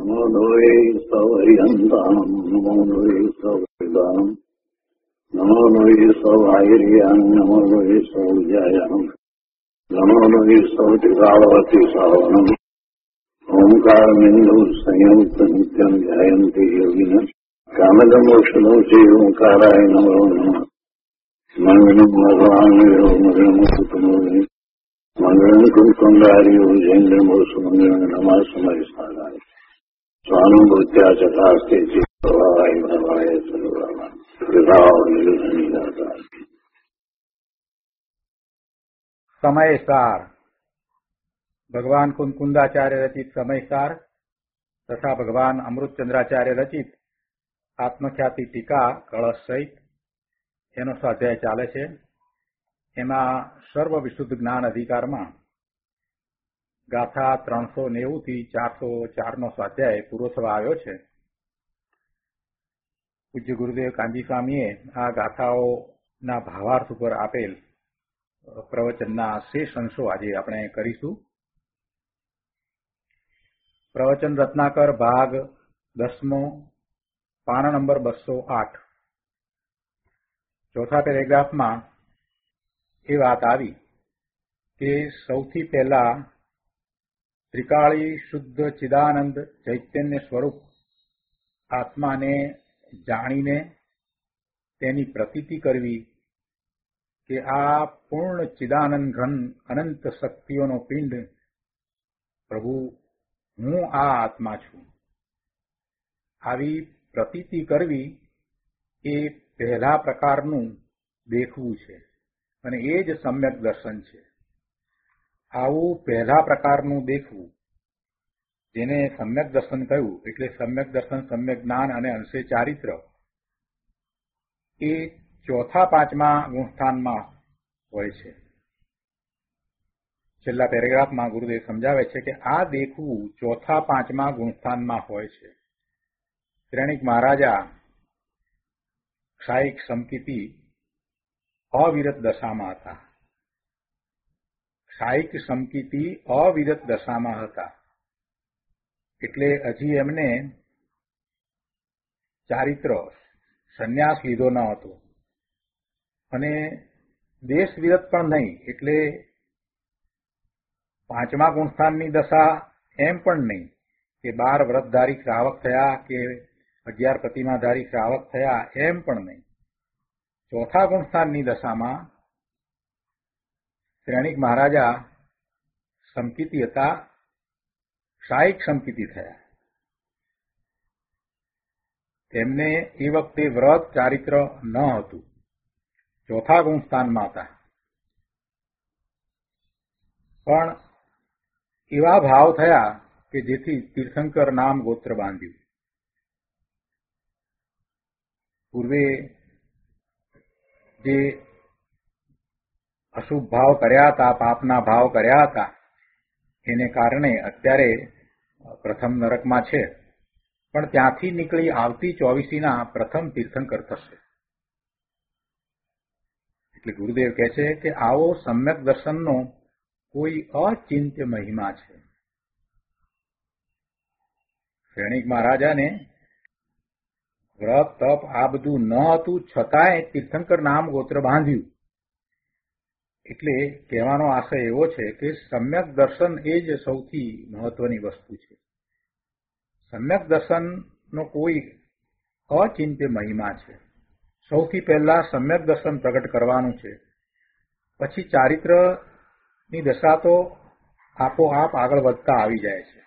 નમો લોહે સવયંતામ નમો લોહે સવદાનમ નમો લોહે સવાયર્યામ નમો લોહે સૌજાયામ નમો લોહે સૌતિકાવતી સાવનમ ઓમકાર બિંદુ સંયુક્ત નિત્યમ ધ્યાયંતિ યોગિન કામદમોક્ષનો છે ઓંકારાય નમો નમઃ મંગલમ ભગવાન મંગલમ કુટુંબે મંગલમ કુંકુંડાર્યો જૈન્દ્રમો સુમંગલમ નમઃ સમયસ્થાનાય સ્વાનુભૂત્યા ચકાસ્તે ચિત્તવાય ભવાય સર્વવા કૃપાઓ નિર્ધનિદાતા. સમયસાર ભગવાન કુંકુંદાચાર્ય રચિત સમયસાર તથા ભગવાન અમૃતચંદ્રાચાર્ય રચિત આત્મખ્યાતિ ટીકા કળશ સહિત એનો સ્વાધ્યાય ચાલે છે. એમાં સર્વ વિશુદ્ધ જ્ઞાન અધિકારમાં ગાથા 390 થી 404 નો સ્વાધ્યાય પૂરો થવા આવ્યો છે. પૂજ્ય ગુરુદેવ કાંજી સ્વામીએ આ ગાથાઓના ભાવાર્થ ઉપર આપેલ પ્રવચનના શેષ અંશો આજે આપણે કરીશું. પ્રવચન રત્નાકર ભાગ 10મો, પાના નંબર 208. ચોથા પેરેગ્રાફમાં એ વાત આવી કે સૌથી પહેલા ત્રિકાળી શુદ્ધ ચિદાનંદ ચૈતન્ય સ્વરૂપ આત્માને જાણીને તેની પ્રતીતિ કરવી કે આ પૂર્ણ ચિદાનંદ ઘન અનંત શક્તિઓનો પિંડ પ્રભુ હું આ આત્મા છું, આવી પ્રતીતિ કરવી એ પહેલા પ્રકારનું દેખવું છે અને એ જ સમ્યક દર્શન છે. આવું પહેલા પ્રકારનું દેખવું જેને સમ્યક દર્શન કહ્યું, એટલે સમ્યક દર્શન, સમ્યક જ્ઞાન અને અંશે ચારિત્ર, એ ચોથા પાંચમા ગુણસ્થાનમાં હોય છે. છેલ્લા પેરેગ્રાફમાં ગુરુદેવ સમજાવે છે કે આ દેખવું ચોથા પાંચમા ગુણસ્થાનમાં હોય છે. શ્રેણિક મહારાજા ક્ષાયિક સમકિતિ અવિરત દશામાં હતા. ક્ષાયિક સમકિતિ અવિરત દશામાં હતા એટલે હજી એમને ચારિત્ર સંન્યાસ લીધો ન હતો અને દેશ વિરત પણ નહીં, એટલે પાંચમા ગુણસ્થાનની દશા એમ પણ નહીં કે 12 વ્રતધારી શ્રાવક થયા કે 11 પ્રતિમાધારી શ્રાવક થયા, એમ પણ નહીં. ચોથા ગુણસ્થાનની દશામાં શ્રેણિક મહારાજા સમકિતિ હતા, ક્ષાયિક સમકિતિ થયા. તેમને એ વખતે વ્રત ચારિત્ર ન હતું, ચોથા ગુણસ્થાનમાં હતા. પણ એવા ભાવ થયા કે જેથી તીર્થંકર નામ ગોત્ર બાંધ્યું. પૂર્વે જે અશુભ ભાવ કર્યા હતા, પાપના ભાવ કર્યા હતા, એને કારણે અત્યારે પ્રથમ નરકમાં છે, પણ ત્યાંથી નીકળી આવતી 24ના પ્રથમ તીર્થંકર થશે. એટલે ગુરુદેવ કહે છે કે આવો સમ્યક દર્શનનો કોઈ અચિંત્ય મહિમા છે. શ્રેણિક મહારાજાને વ્રત તપ આ બધું ન હતું, છતાંય તીર્થંકર નામ ગોત્ર બાંધ્યું. એટલે કહેવાનો આશય એવો છે કે સમ્યક દર્શન એ જ સૌથી મહત્વની વસ્તુ છે. સમ્યક દર્શનનો કોઈ અચિંત્ય મહિમા છે. સૌથી પહેલા સમ્યક દર્શન પ્રગટ કરવાનું છે, પછી ચારિત્રની દશા તો આપોઆપ આગળ વધતા આવી જાય છે.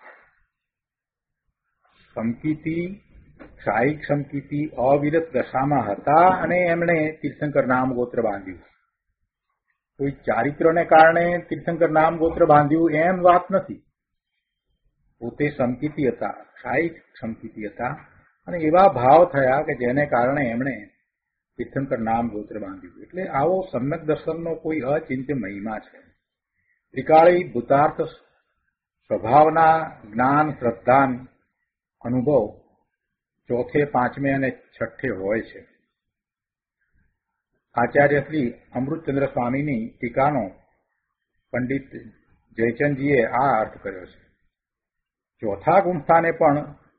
સમકિતિ, ક્ષાયિક સમકિતિ અવિરત દશામાં હતા અને એમણે તીર્થંકર નામ ગોત્ર બાંધ્યું. કોઈ ચારિત્રને કારણે તીર્થંકર નામ ગોત્ર બાંધ્યું એમ વાત નથી. પોતે સમકિતિ હતા, ક્ષાયિક સમકિતિ હતા અને એવા ભાવ થયા કે જેને કારણે એમણે તીર્થંકર નામ ગોત્ર બાંધ્યું. એટલે આવો સમ્યક દર્શનનો કોઈ અચિંત્ય મહિમા છે. ત્રિકાળી ભૂતાર્થ સ્વભાવના જ્ઞાન, શ્રદ્ધાન અનુભવ ચોથે, પાંચમે અને છઠ્ઠે હોય છે. આચાર્ય શ્રી અમૃતચંદ્ર સ્વામીની ટીકાનો પંડિત જયચંદજીએ આ અર્થ કર્યો છે. ચોથા ગુણસ્થાને પણ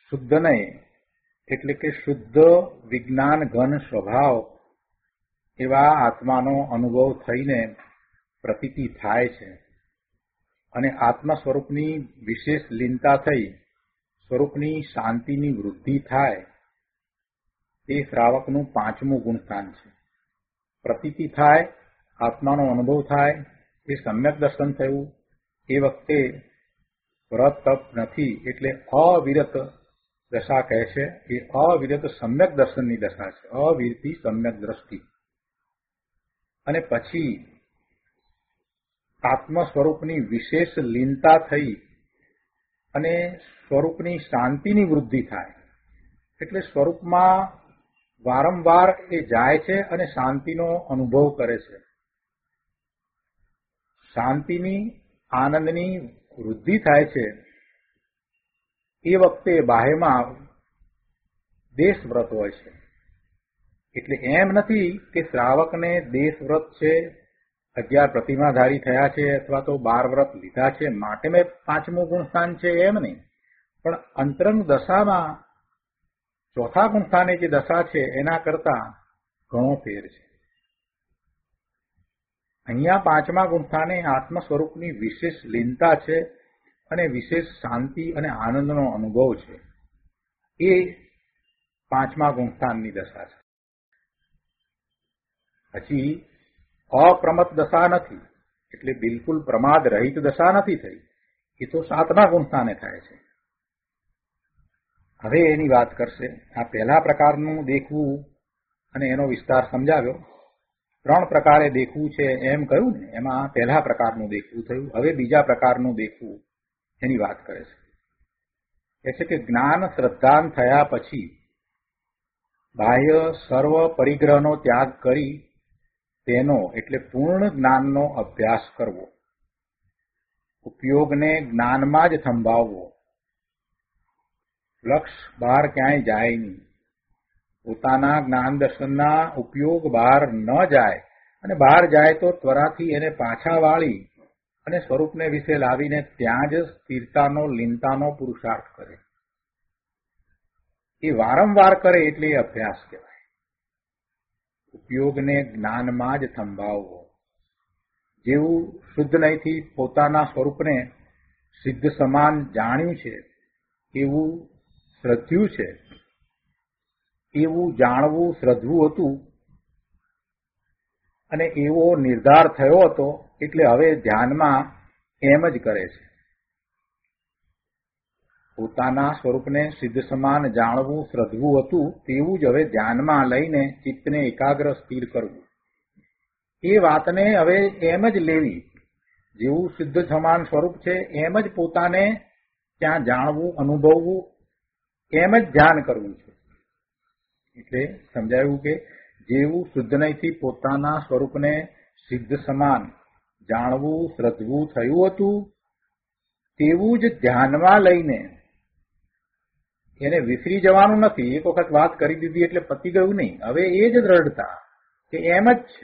શુદ્ધ નહીં એટલે કે શુદ્ધ વિજ્ઞાન ઘન સ્વભાવ એવા આત્માનો અનુભવ થઈને પ્રતીતિ થાય છે અને આત્મા સ્વરૂપની વિશેષ લીનતા થઈ સ્વરૂપની શાંતિની વૃદ્ધિ થાય તે શ્રાવકનું પાંચમું ગુણસ્થાન છે. પ્રતીતિ થાય, આત્માનો અનુભવ થાય, એ સમ્યક દર્શન થયું. એ વખતે વ્રત તપ નથી એટલે અવિરત દશા કહે છે. એ અવિરત સમ્યક દર્શનની દશા છે, અવિરતી સમ્યક દ્રષ્ટિ. અને પછી આત્મ સ્વરૂપની વિશેષ લીનતા થઈ અને સ્વરૂપની શાંતિની વૃદ્ધિ થાય. એટલે સ્વરૂપમાં વારંવાર એ જાય છે અને શાંતિનો અનુભવ કરે છે. શાંતિની આનંદની વૃદ્ધિ થાય છે. એ વખતે બાહ્યમાં દેશવ્રત હોય છે. એટલે એમ નથી કે શ્રાવકને દેશવ્રત છે, 11 પ્રતિમાધારી થયા છે અથવા તો 12 વ્રત લીધા છે માટે મેં પાંચમું ગુણસ્થાન છે એમ નહીં, પણ અંતરંગ દશામાં ચોથા ગુણસ્થાને જે દશા છે એના કરતા ઘણો ફેર છે. અહીંયા પાંચમા ગુણસ્થાને આત્મ સ્વરૂપની વિશેષ લીનતા છે અને વિશેષ શાંતિ અને આનંદનો અનુભવ છે. એ પાંચમા ગુણસ્થાનની દશા છે. પછી અપ્રમત દશા નથી એટલે બિલકુલ પ્રમાદ રહિત દશા નથી થઈ. એ તો સાતમા ગુણસ્થાને થાય છે. હવે એની વાત કરશે. આ પહેલા પ્રકારનું દેખવું અને એનો વિસ્તાર સમજાવ્યો. 3 પ્રકારે દેખવું છે એમ કહ્યું ને, એમાં પહેલા પ્રકારનું દેખવું થયું. હવે બીજા પ્રકારનું દેખવું એની વાત કરે છે. કહે છે કે જ્ઞાન શ્રદ્ધાન થયા પછી બાહ્ય સર્વ પરિગ્રહનો ત્યાગ કરી તેનો એટલે પૂર્ણ જ્ઞાનનો અભ્યાસ કરવો, ઉપયોગને જ્ઞાનમાં જ થંભાવવો, લક્ષ બહાર ક્યાંય જાય નહીં, પોતાના જ્ઞાન દર્શનના ઉપયોગ બહાર ન જાય અને બહાર જાય તો ત્વરાથી એને પાછા વાળી અને સ્વરૂપને વિશે લાવીને ત્યાં જ સ્થિરતાનો લીનતાનો પુરુષાર્થ કરે. એ વારંવાર કરે એટલે એ અભ્યાસ કહેવાય. ઉપયોગને જ્ઞાનમાં જ થંભાવવો. જેવું શુદ્ધ નહીંથી પોતાના સ્વરૂપને સિદ્ધ સમાન જાણ્યું છે, એવું શ્રદ્ધ્યું છે, એવું જાણવું શ્રદ્ધવું હતું અને એવો નિર્ધાર થયો હતો એટલે હવે ધ્યાનમાં એમ જ કરે છે. પોતાના સ્વરૂપને સિદ્ધ સમાન જાણવું શ્રદ્ધવું હતું તેવું જ હવે ધ્યાનમાં લઈને ચિત્તને એકાગ્ર સ્થિર કરવું. એ વાતને હવે એમ જ લેવી. જેવું સિદ્ધ સમાન સ્વરૂપ છે એમ જ પોતાને ત્યાં જાણવું, અનુભવવું, એમ જ ધ્યાન કરવું છે. એટલે સમજાયું કે જેવું શુદ્ધ નહીંથી પોતાના સ્વરૂપને સિદ્ધ સમાન જાણવું શ્રદ્ધવું થયું હતું તેવું જ ધ્યાનમાં લઈને એને વિસરી જવાનું નથી. એક વખત વાત કરી દીધી એટલે પતી ગયું નહીં. હવે એ જ દ્રઢતા કે એમ જ છે.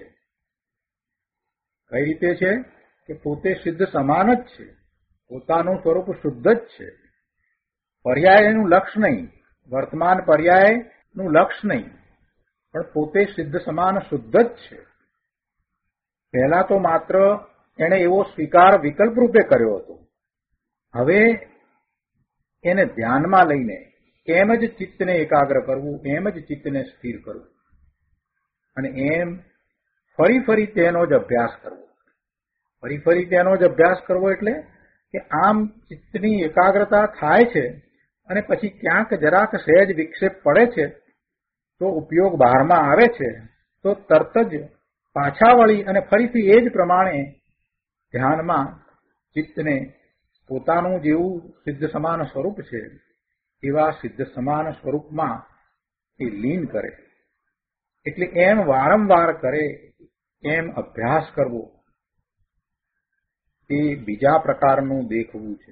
કઈ રીતે છે કે પોતે સિદ્ધ સમાન જ છે, પોતાનું સ્વરૂપ શુદ્ધ જ છે. પર્યાયનું લક્ષ નહીં, વર્તમાન પર્યાયનું લક્ષ નહીં, પણ પોતે સિદ્ધ સમાન શુદ્ધ જ છે. પહેલા તો માત્ર એણે એવો સ્વીકાર વિકલ્પ રૂપે કર્યો હતો. હવે એને ધ્યાનમાં લઈને એમ જ ચિત્તને એકાગ્ર કરવું, એમ જ ચિત્તને સ્થિર કરવું અને એમ ફરી ફરી તેનો જ અભ્યાસ કરવો. ફરી ફરી તેનો જ અભ્યાસ કરવો એટલે કે આમ ચિત્તની એકાગ્રતા થાય છે અને પછી ક્યાંક જરાક સહેજ વિક્ષેપ પડે છે તો ઉપયોગ બહારમાં આવે છે તો તરત જ પાછા વળી અને ફરીથી એ જ પ્રમાણે ધ્યાનમાં ચિત્તને પોતાનું જેવું સિદ્ધ સમાન સ્વરૂપ છે એવા સિદ્ધ સમાન સ્વરૂપમાં એ લીન કરે. એટલે એમ વારંવાર કરે, એમ અભ્યાસ કરવો, એ બીજા પ્રકારનું દેખવું છે.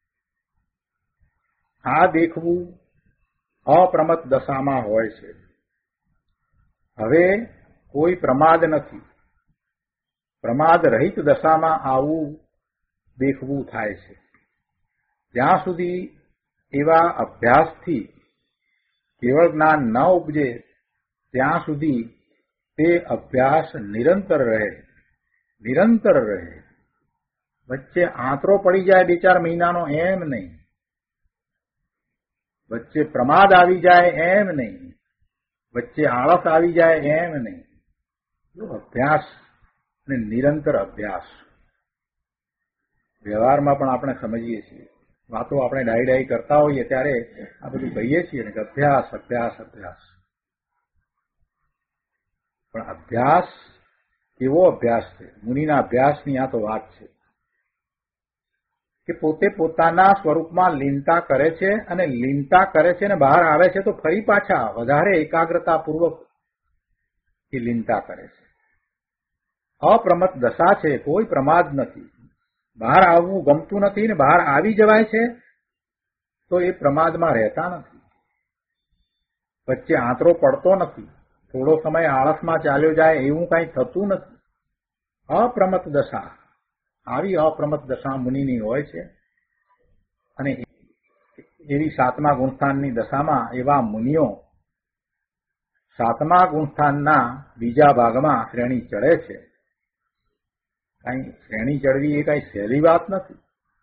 આ દેખવું અપ્રમત દશામાં હોય છે. હવે કોઈ પ્રમાદ નથી. પ્રમાદ રહિત દશામાં આવું દેખવું થાય છે. જ્યાં સુધી એવા અભ્યાસથી કેવળ જ્ઞાન ન ઉપજે ત્યાં સુધી તે અભ્યાસ નિરંતર રહે. વચ્ચે આંતરો પડી જાય 2-4 મહિનાનો એમ નહીં, વચ્ચે પ્રમાદ આવી જાય એમ નહીં, વચ્ચે આળસ આવી જાય એમ નહીં. અભ્યાસ અને નિરંતર અભ્યાસ. વ્યવહારમાં પણ આપણે સમજીએ છીએ, વાતો આપણે ડાઈ કરતા હોઈએ ત્યારે આ બધું કહીએ છીએ ને કે અભ્યાસ અભ્યાસ અભ્યાસ. પણ અભ્યાસ કેવો અભ્યાસ છે? મુનિના અભ્યાસની આ તો વાત છે કે પોતે પોતાના સ્વરૂપમાં લીનતા કરે છે, અને લીનતા કરે છે ને બહાર આવે છે તો ફરી પાછા વધારે એકાગ્રતાપૂર્વક એ લીનતા કરે છે. અપ્રમત્ત દશા છે, કોઈ પ્રમાદ નથી. બહાર આવવું ગમતું નથી ને બહાર આવી જવાય છે તો એ પ્રમાદમાં રહેતા નથી. વચ્ચે આંતરો પડતો નથી, થોડો સમય આળસમાં ચાલ્યો જાય એવું કઈ થતું નથી. અપ્રમત્ત દશા, આવી અપ્રમત્ત દશા મુનિની હોય છે. અને એવી 7મા ગુણસ્થાનની દશામાં એવા મુનિઓ 7મા ગુણસ્થાનના બીજા ભાગમાં શ્રેણી ચડે છે. કઈ શ્રેણી ચડવી એ કઈ સહેલી વાત નથી.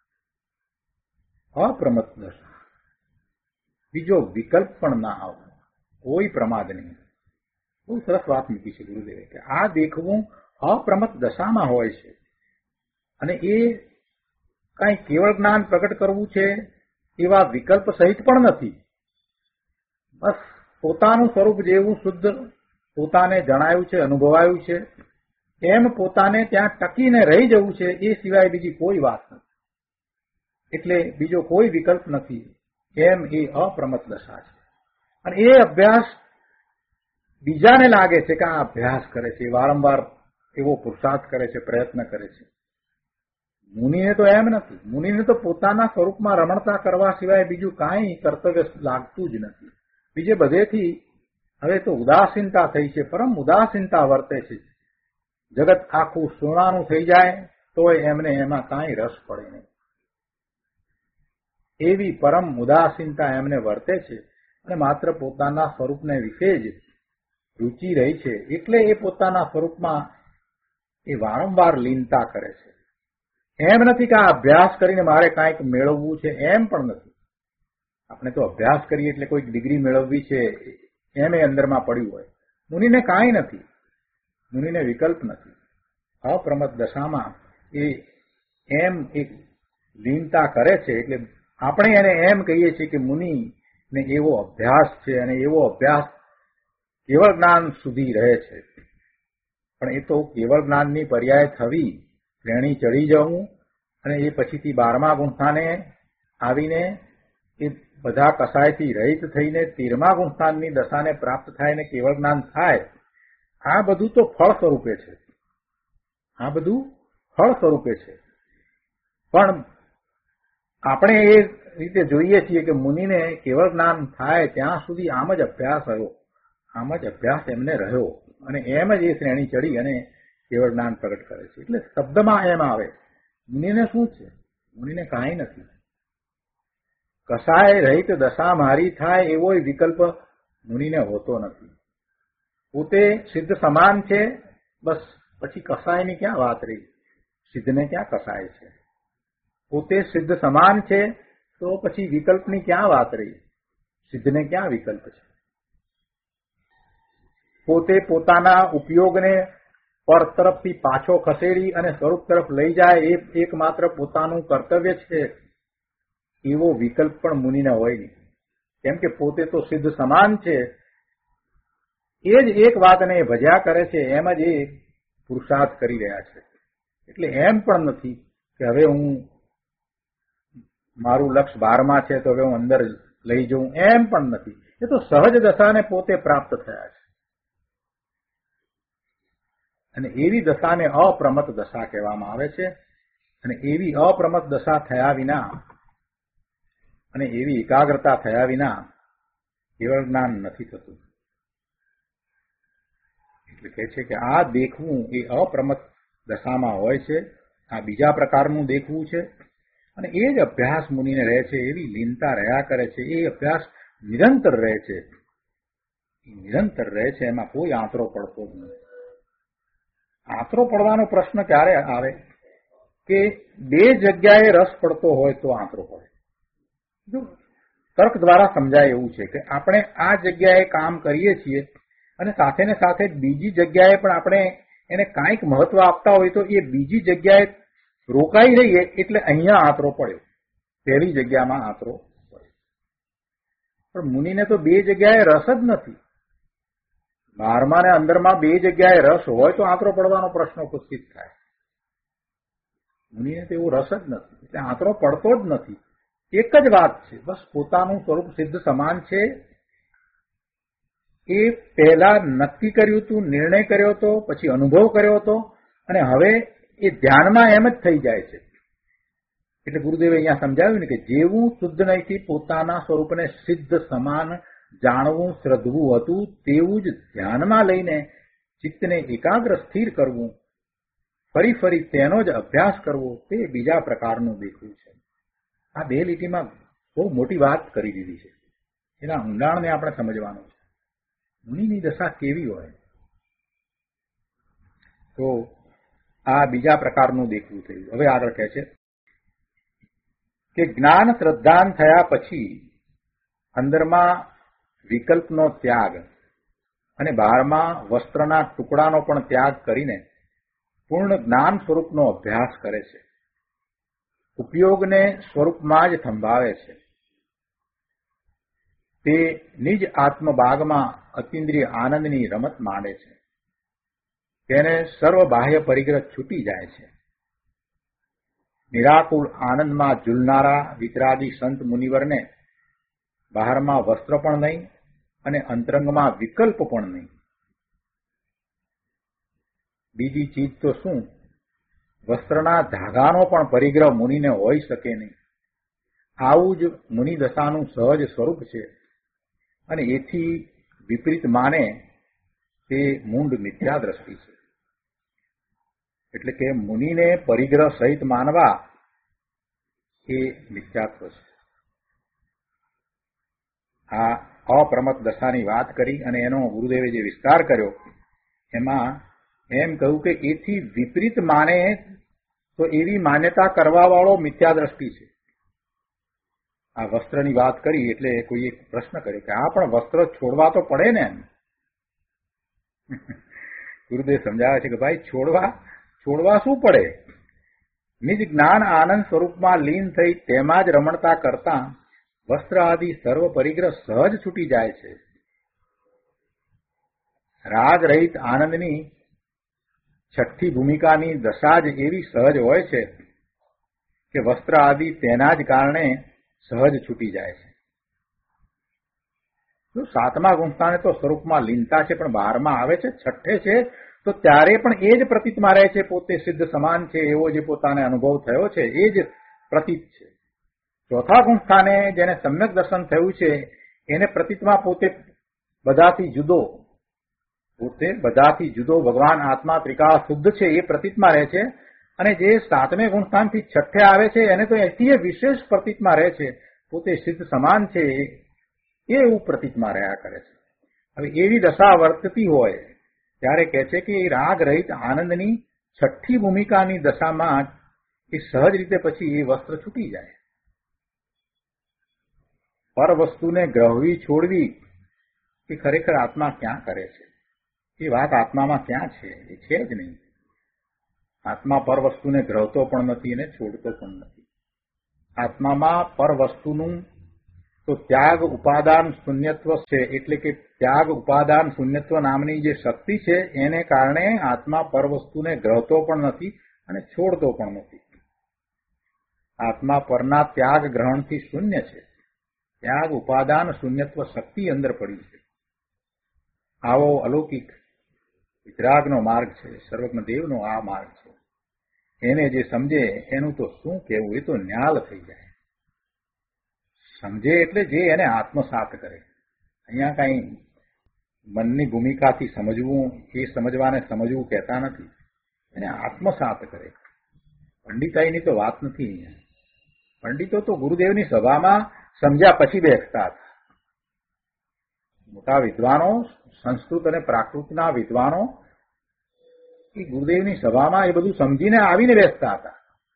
અપ્રમત્ત દશા, બીજો વિકલ્પ પણ ના આવવો, કોઈ પ્રમાદ નહીં. બહુ સરસ વાત મૂકી છે ગુરુદેવે કે આ દેખવું અપ્રમત્ત દશામાં હોય છે. અને એ કઈ કેવળ જ્ઞાન પ્રગટ કરવું છે એવા વિકલ્પ સહિત પણ નથી. બસ પોતાનું સ્વરૂપ જેવું શુદ્ધ પોતાને જણાયું છે, અનુભવાયું છે, એમ પોતાને ત્યાં ટકીને રહી જવું છે, એ સિવાય બીજી કોઈ વાત નથી. એટલે બીજો કોઈ વિકલ્પ નથી. એમ એ અપ્રમત્ત દશા છે. અને એ અભ્યાસ બીજાને લાગે છે કે આ અભ્યાસ કરે છે, વારંવાર એવો પુરુષાર્થ કરે છે, પ્રયત્ન કરે છે. મુનિને તો એમ નથી. મુનિને તો પોતાના સ્વરૂપમાં રમણતા કરવા સિવાય બીજું કાંઈ કર્તવ્ય લાગતું જ નથી. બીજે બધેથી હવે તો ઉદાસીનતા થઈ છે, પરમ ઉદાસીનતા વર્તે છે. જગત આખું સોનાનું થઈ જાય તોય એમને એમાં કાંઈ રસ પડે નહીં. એવી પરમ ઉદાસીનતા એમને વર્તે છે. અને માત્ર પોતાના સ્વરૂપને વિશે જ રુચિ રહી છે. એટલે એ પોતાના સ્વરૂપમાં એ વારંવાર લીનતા કરે છે. એમ નથી કે આ અભ્યાસ કરીને મારે કાંઈક મેળવવું છે, એમ પણ નથી. આપણે તો અભ્યાસ કરીએ એટલે કોઈક ડિગ્રી મેળવવી છે એમ એ અંદરમાં પડ્યું હોય. મુનિને કાંઈ નથી, મુનિને વિકલ્પ નથી. અપ્રમત્ત દશામાં એ એમ એક લીનતા કરે છે. એટલે આપણે એને એમ કહીએ છીએ કે મુનિને એવો અભ્યાસ છે, અને એવો અભ્યાસ કેવળ જ્ઞાન સુધી રહે છે. પણ એ તો કેવળ જ્ઞાનની પર્યાય થવી, શ્રેણી ચડી જવું, અને એ પછીથી 12મા ગુણસ્થાને આવીને એ બધા કસાયથી રહિત થઈને 13મા ગુણસ્થાનની દશાને પ્રાપ્ત થાય ને કેવળ જ્ઞાન થાય. આ બધું તો ફળ સ્વરૂપે છે. આ બધું ફળ સ્વરૂપે છે. પણ આપણે એ રીતે જોઈએ છીએ કે મુનિને કેવળ જ્ઞાન થાય ત્યાં સુધી આમ જ અભ્યાસ રહ્યો, આમ જ અભ્યાસ એમને રહ્યો, અને એમ જ એ શ્રેણી ચડી અને કેવળ જ્ઞાન પ્રગટ કરે છે. એટલે શબ્દમાં એમ આવે. મુનિને શું છે? મુનિને કાંઈ નથી. કસાય રહિત દશા મારી થાય એવો વિકલ્પ મુનિને હોતો નથી. પોતે સિદ્ધ સમાન છે, બસ પછી કસાયની ક્યાં વાત રહી? સિદ્ધને ક્યાં કસાય છે? પોતે સિદ્ધ સમાન છે તો પછી વિકલ્પની ક્યાં વાત રહી? સિદ્ધને ક્યાં વિકલ્પ છે? પોતે પોતાના ઉપયોગને પર તરફથી પાછો ખસેડી અને સ્વરૂપ તરફ લઈ જાય એ એકમાત્ર પોતાનું કર્તવ્ય છે, એવો વિકલ્પ પણ મુનિને હોય નહીં. કેમ કે પોતે તો સિદ્ધ સમાન છે. એ જ એક વાતને ભજ્યા કરે છે, એમ જ એ પુરુષાર્થ કરી રહ્યા છે. એટલે એમ પણ નથી કે હવે હું મારું લક્ષ્ય 12માં છે તો હવે હું અંદર લઈ જઉં, એમ પણ નથી. એ તો સહજ દશાને પોતે પ્રાપ્ત થયા છે. અને એવી દશાને અપ્રમત્ત દશા કહેવામાં આવે છે. અને એવી અપ્રમત્ત દશા થયા વિના અને એવી એકાગ્રતા થયા વિના કેવળ જ્ઞાન નથી થતું. એટલે કહે છે કે આ દેખવું એ અપ્રમત્ત દશામાં હોય છે. આ બીજા પ્રકારનું દેખવું છે. અને એ જ અભ્યાસ મુનિને રહે છે, એવી લીનતા રહ્યા કરે છે, એ અભ્યાસ નિરંતર રહે છે, એમાં કોઈ આંતરો પડતો જ નથી. આંતરો પડવાનો પ્રશ્ન ક્યારે આવે કે બે જગ્યાએ રસ પડતો હોય તો આંતરો પડે. જો તર્ક દ્વારા સમજાય એવું છે કે આપણે આ જગ્યાએ કામ કરીએ છીએ અને સાથે ને સાથે બીજી જગ્યાએ પણ આપણે એને કાંઈક મહત્વ આપતા હોય તો એ બીજી જગ્યાએ રોકાઈ રહીએ એટલે અહીંયા આંતરો પડ્યો, પહેલી જગ્યામાં આંતરો પડ્યો. પણ મુનિને તો બે જગ્યાએ રસ જ નથી. બહારમાં ને અંદરમાં બે જગ્યાએ રસ હોય તો આંતરો પડવાનો પ્રશ્ન ઉપસ્થિત થાય. મુનિને તો એવો રસ જ નથી એટલે આંતરો પડતો જ નથી. એક જ વાત છે, બસ પોતાનું સ્વરૂપ સિદ્ધ સમાન છે એ પહેલા નક્કી કર્યું હતું, નિર્ણય કર્યો હતો, પછી અનુભવ કર્યો હતો અને હવે એ ધ્યાનમાં એમ જ થઈ જાય છે. એટલે ગુરુદેવે અહીંયા સમજાવ્યું ને કે જેવું શુદ્ધ નહીંથી પોતાના સ્વરૂપને સિદ્ધ સમાન જાણવું શ્રદ્ધવું હતું તેવું જ ધ્યાનમાં લઈને ચિત્તને એકાગ્ર સ્થિર કરવું, ફરી ફરી તેનો જ અભ્યાસ કરવો, તે બીજા પ્રકારનું દેખવું છે. આ બે લીટીમાં બહુ મોટી વાત કરી દીધી છે. એના ઊંડાણને આપણે સમજવાનું છે. મુનિની દશા કેવી હોય તો આ બીજા પ્રકારનું દેખવું થયું. હવે આગળ કહે છે કે જ્ઞાન શ્રદ્ધાન થયા પછી અંદરમાં વિકલ્પનો ત્યાગ અને બહારમાં વસ્ત્રના ટુકડાનો પણ ત્યાગ કરીને પૂર્ણ જ્ઞાન સ્વરૂપનો અભ્યાસ કરે છે. ઉપયોગને સ્વરૂપમાં જ થંભાવે છે. તે નિજ આત્મબાગમાં અતિન્દ્રિય આનંદની રમત માંડે છે. તેને સર્વ બાહ્ય પરિગ્રહ છૂટી જાય છે. નિરાકુળ આનંદમાં ઝૂલનારા વિતરાગી સંત મુનિવરને બહારમાં વસ્ત્ર પણ નહીં અને અંતરંગમાં વિકલ્પ પણ નહીં. બીજી ચીજ તો શું, વસ્ત્રના ધાગાનો પણ પરિગ્રહ મુનિને હોઈ શકે નહીં. આવું જ મુનિ દશાનું સહજ સ્વરૂપ છે અને એથી વિપરીત માને તે મૂંડ મિથ્યા દ્રષ્ટિ છે. એટલે કે મુનિને પરિગ્રહ સહિત માનવા એ મિથ્યાત્વ છે. આ અપ્રમત દશાની વાત કરી અને એનો ગુરુદેવે જે વિસ્તાર કર્યો એમાં એમ કહ્યું કે એથી વિપરીત માને તો એવી માન્યતા કરવા વાળો મિથ્યા દ્રષ્ટિ છે. આ વસ્ત્રની વાત કરી એટલે કોઈ એક પ્રશ્ન કર્યો કે આ પણ વસ્ત્ર છોડવા તો પડે ને. ગુરુદેવ સમજાવે છે કે ભાઈ છોડવા શું પડે? નિજ જ્ઞાન આનંદ સ્વરૂપમાં લીન થઈ તેમાં જ રમણતા કરતા વસ્ત્ર આદિ સર્વ પરિગ્રહ સહજ છૂટી જાય છે. રાગ રહિત આનંદની છઠ્ઠી ભૂમિકાની દશા જ એવી સહજ હોય છે કે વસ્ત્ર આદિ તેના જ કારણે સહજ છૂટી જાય છે. તો સાતમા ગુણસ્થાને તો સ્વરૂપમાં લીનતા છે પણ બહારમાં આવે છે, છઠ્ઠે છે તો ત્યારે પણ એ જ પ્રતીતમાં રહે છે, પોતે સિદ્ધ સમાન છે એવો જે પોતાને અનુભવ થયો છે એ જ પ્રતીત છે. ચોથા ગુણસ્થાને જેને સમ્યક દર્શન થયું છે એને પ્રતીતમાં પોતે બધાથી જુદો ભગવાન આત્મા ત્રિકાળ શુદ્ધ છે એ પ્રતીતમાં રહે છે. અને જે સાતમે ગુણસ્થાનથી છઠ્ઠે આવે છે એને તો એથી વિશેષ પ્રતીતમાં રહે છે, પોતે સિદ્ધ સમાન છે એ એવું પ્રતીતમાં રહ્યા કરે છે. હવે એવી દશા વર્તતી હોય ત્યારે કહે છે કે એ રાગ રહિત આનંદની છઠ્ઠી ભૂમિકાની દશામાં એ સહજ રીતે પછી એ વસ્ત્ર છૂટી જાય. પર વસ્તુને ગ્રહવી છોડવી એ ખરેખર આત્મા ક્યાં કરે છે? એ વાત આત્મામાં ક્યાં છે? એ છે જ નહીં. આત્મા પર વસ્તુને ગ્રહતો પણ નથી અને છોડતો પણ નથી. આત્મામાં પર વસ્તુનું તો ત્યાગ ઉપાદાન શૂન્યત્વ છે. એટલે કે ત્યાગ ઉપાદાન શૂન્યત્વ નામની જે શક્તિ છે એને કારણે આત્મા પર વસ્તુને ગ્રહતો પણ નથી અને છોડતો પણ નથી. આત્મા પરના ત્યાગ ગ્રહણથી શૂન્ય છે. ત્યાગ ઉપાદાન શૂન્યત્વ શક્તિ અંદર પડી છે. આવો અલૌકિક વિતરાગનો માર્ગ છે, સર્વજ્ઞદેવનો આ માર્ગ છે. એને જે સમજે એનું તો શું કહેવું, એ તો ન્યાલ થઈ જાય. સમજે એટલે જે એને આત્મસાત કરે. અહીંયા કઈ મનની ભૂમિકાથી સમજવું, એ સમજવાને સમજવું કહેતા નથી, એને આત્મસાત કરે. પંડિતાઈની તો વાત નથી અહીંયા. પંડિતો તો ગુરુદેવની સભામાં સમજ્યા પછી બેસતા હતા. મોટા વિદ્વાનો, સંસ્કૃત અને પ્રાકૃતના વિદ્વાનો એ ગુરુદેવની સભામાં એ બધું સમજીને આવીને બેસતા હતા.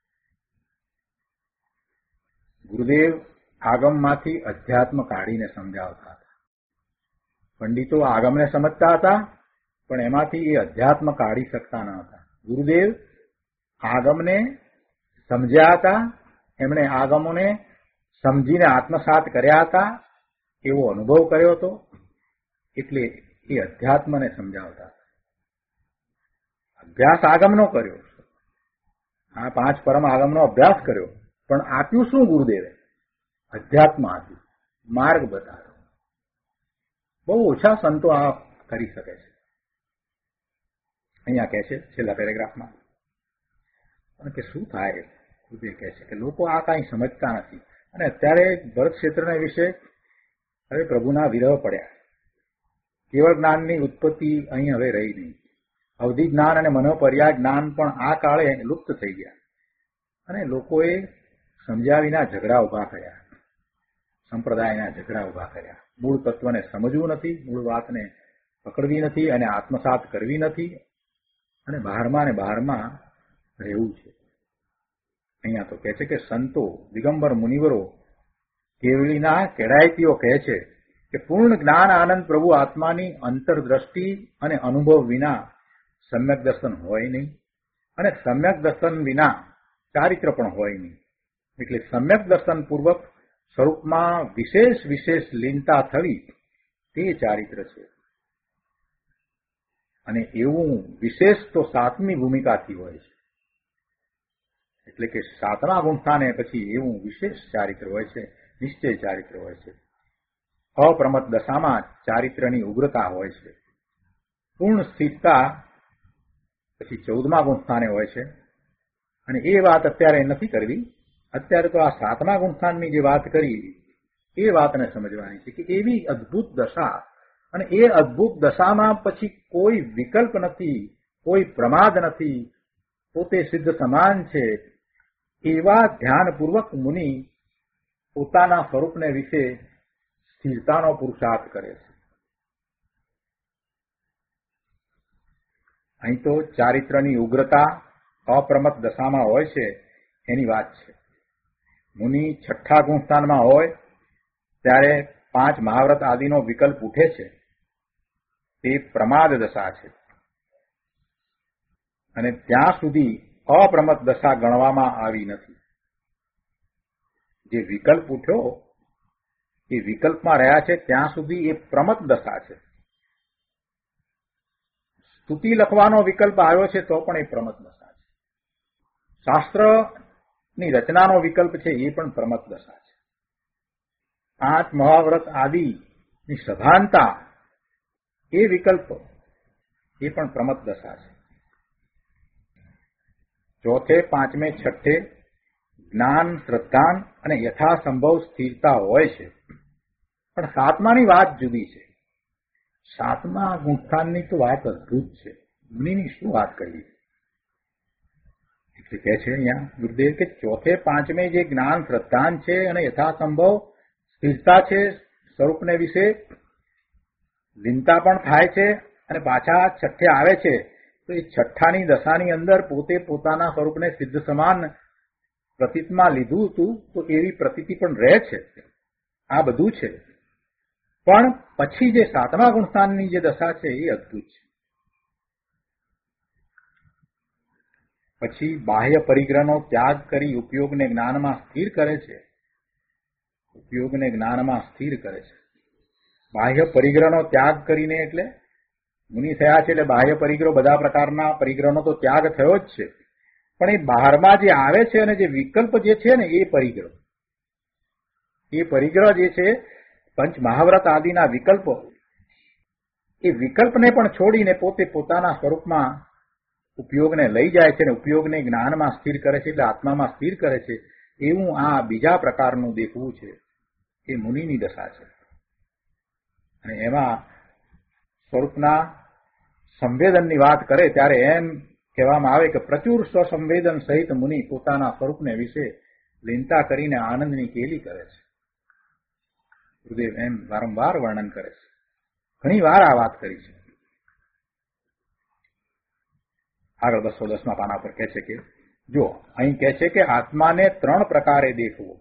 ગુરુદેવ આગમમાંથી અધ્યાત્મ કાઢીને સમજાવતા હતા. પંડિતો આગમને સમજતા હતા, પણ એમાંથી એ અધ્યાત્મ કાઢી શકતા ન હતા. ગુરુદેવ આગમને સમજ્યા હતા, એમણે આગમોને સમજીને આત્મસાત કર્યા હતા, એવો અનુભવ કર્યો હતો, એટલે એ અધ્યાત્મને સમજાવતા હતા. અભ્યાસ આગમનો કર્યો, આ 5 પરમ આગમનો અભ્યાસ કર્યો, પણ આપ્યું શું ગુરુદેવે? અધ્યાત્મ આપ્યું, માર્ગ બતાવ્યો. બહુ ઓછા સંતો આ કરી શકે છે. અહીંયા કહે છે છેલ્લા પેરેગ્રાફમાં, કે શું થાય? ગુરુદેવ કહે છે કે લોકો આ કાંઈ સમજતા નથી. અને અત્યારે ભરત ક્ષેત્રના વિશે હવે પ્રભુના વિરહ પડ્યા. કેવળ જ્ઞાનની ઉત્પત્તિ અહીં હવે રહી નહીં. અવધિ જ્ઞાન અને મનોપર્યાય જ્ઞાન પણ આ કાળે લુપ્ત થઈ ગયા. અને લોકોએ સમજ્યા વિના ઝઘડા ઉભા કર્યા, સંપ્રદાયના ઝઘડા ઉભા કર્યા. મૂળ તત્વને સમજવું નથી, મૂળ વાતને પકડવી નથી અને આત્મસાત કરવી નથી, અને બહારમાં ને બહારમાં રહેવું છે. અહીંયા તો કહે છે કે સંતો, દિગંબર મુનિવરો, કેવળીના કેડાયતીઓ કહે છે કે પૂર્ણ જ્ઞાન આનંદ પ્રભુ આત્માની અંતરદ્રષ્ટિ અને અનુભવ વિના સમ્યક દર્શન હોય નહીં, અને સમ્યક દર્શન વિના ચારિત્ર પણ હોય નહીં. એટલે સમ્યક દર્શન પૂર્વક સ્વરૂપમાં વિશેષ વિશેષ લીનતા થવી તે ચારિત્ર છે. અને એવું વિશેષ તો 7મી ભૂમિકાથી હોય છે. એટલે કે 7મા ગુણસ્થાને પછી એવું વિશેષ ચારિત્ર હોય છે, નિશ્ચય ચારિત્ર હોય છે. અપ્રમત દશામાં ચારિત્રની ઉગ્રતા હોય છે. પૂર્ણ સ્થિરતા પછી 14મા ગુણસ્થાને હોય છે. અને એ વાત અત્યારે નથી કરવી. અત્યારે તો આ 7મા ગુણસ્થાનની જે વાત કરી એ વાતને સમજવાની છે કે એવી અદ્ભુત દશા, અને એ અદ્ભુત દશામાં પછી કોઈ વિકલ્પ નથી, કોઈ પ્રમાદ નથી, પોતે સિદ્ધ સમાન છે. એવા ધ્યાનપૂર્વક મુનિ પોતાના સ્વરૂપને વિશે સ્થિરતાનો પુરુષાર્થ કરે છે. અહીં તો ચારિત્રની ઉગ્રતા અપ્રમત દશામાં હોય છે એની વાત છે. મુનિ 6ઠ્ઠા ગુણસ્થાનમાં હોય ત્યારે 5 મહાવ્રત આદિનો વિકલ્પ ઉઠે છે, તે પ્રમાદ દશા છે. અને ત્યાં સુધી અપ્રમત દશા ગણવામાં આવી નથી. જે વિકલ્પ ઉઠ્યો એ વિકલ્પમાં રહ્યા છે ત્યાં સુધી એ પ્રમત દશા છે. સ્તુતિ લખવાનો વિકલ્પ આવ્યો છે તો પણ એ પ્રમત દશા છે. શાસ્ત્રની રચનાનો વિકલ્પ છે એ પણ પ્રમત દશા છે. 5 મહાવ્રત આદિની સભાનતા એ વિકલ્પ એ પણ પ્રમત દશા છે. ચોથે, 5મે, 6ઠ્ઠે જ્ઞાન, શ્રદ્ધાન અને યથાસંભવ સ્થિરતા હોય છે. પણ 7માની વાત જુદી છે. 7મા ગુણસ્થાનની તો વાત અદભુત છે. મુનિની શું વાત કરવી? એટલે કહે છે અહીંયા ગુરુદેવ કે ચોથે 5મે જે જ્ઞાન, શ્રદ્ધાન છે અને યથાસંભવ સ્થિરતા છે, સ્વરૂપને વિશે લીનતા પણ થાય છે, અને પાછા 6ઠ્ઠે આવે છે તો એ 6ઠ્ઠાની દશાની અંદર પોતે પોતાના સ્વરૂપને સિદ્ધ સમાન પ્રતીતમાં લીધું હતું તો એવી પ્રતીતિ પણ રહે છે. આ બધું છે. પણ પછી જે 7મા ગુણસ્થાનની જે દશા છે એ અદભુત છે. પછી બાહ્ય પરિગ્રહનો ત્યાગ કરી ઉપયોગને જ્ઞાનમાં સ્થિર કરે છે. ઉપયોગને જ્ઞાનમાં સ્થિર કરે છે. બાહ્ય પરિગ્રહનો ત્યાગ કરીને એટલે મુનિ થયા છે એટલે બાહ્ય પરિગ્રહ, બધા પ્રકારના પરિગ્રહનો તો ત્યાગ થયો જ છે. પણ એ બહારમાં જે આવે છે અને જે વિકલ્પ જે છે ને એ પરિગ્રહ જે છે, પંચ મહાવ્રત આદિના વિકલ્પો, એ વિકલ્પને પણ છોડીને પોતે પોતાના સ્વરૂપમાં ઉપયોગને લઈ જાય છે અને ઉપયોગને જ્ઞાનમાં સ્થિર કરે છે, એટલે આત્મામાં સ્થિર કરે છે. એવું આ બીજા પ્રકારનું દેખવું છે એ મુનિની દશા છે. અને એમાં સ્વરૂપના સંવેદનની વાત કરે ત્યારે એમ કહેવામાં આવે કે પ્રચુર સ્વસંવેદન સહિત મુનિ પોતાના સ્વરૂપને વિશે લીનતા કરીને આનંદની કેલી કરે છે. ગુરુદેવ એમ વારંવાર વર્ણન કરે છે. ઘણી વાર આ વાત કરી છે. આગળ 210 પાના પર કહે છે કે જો અહીં કહે છે કે આત્માને 3 પ્રકારે દેખવો.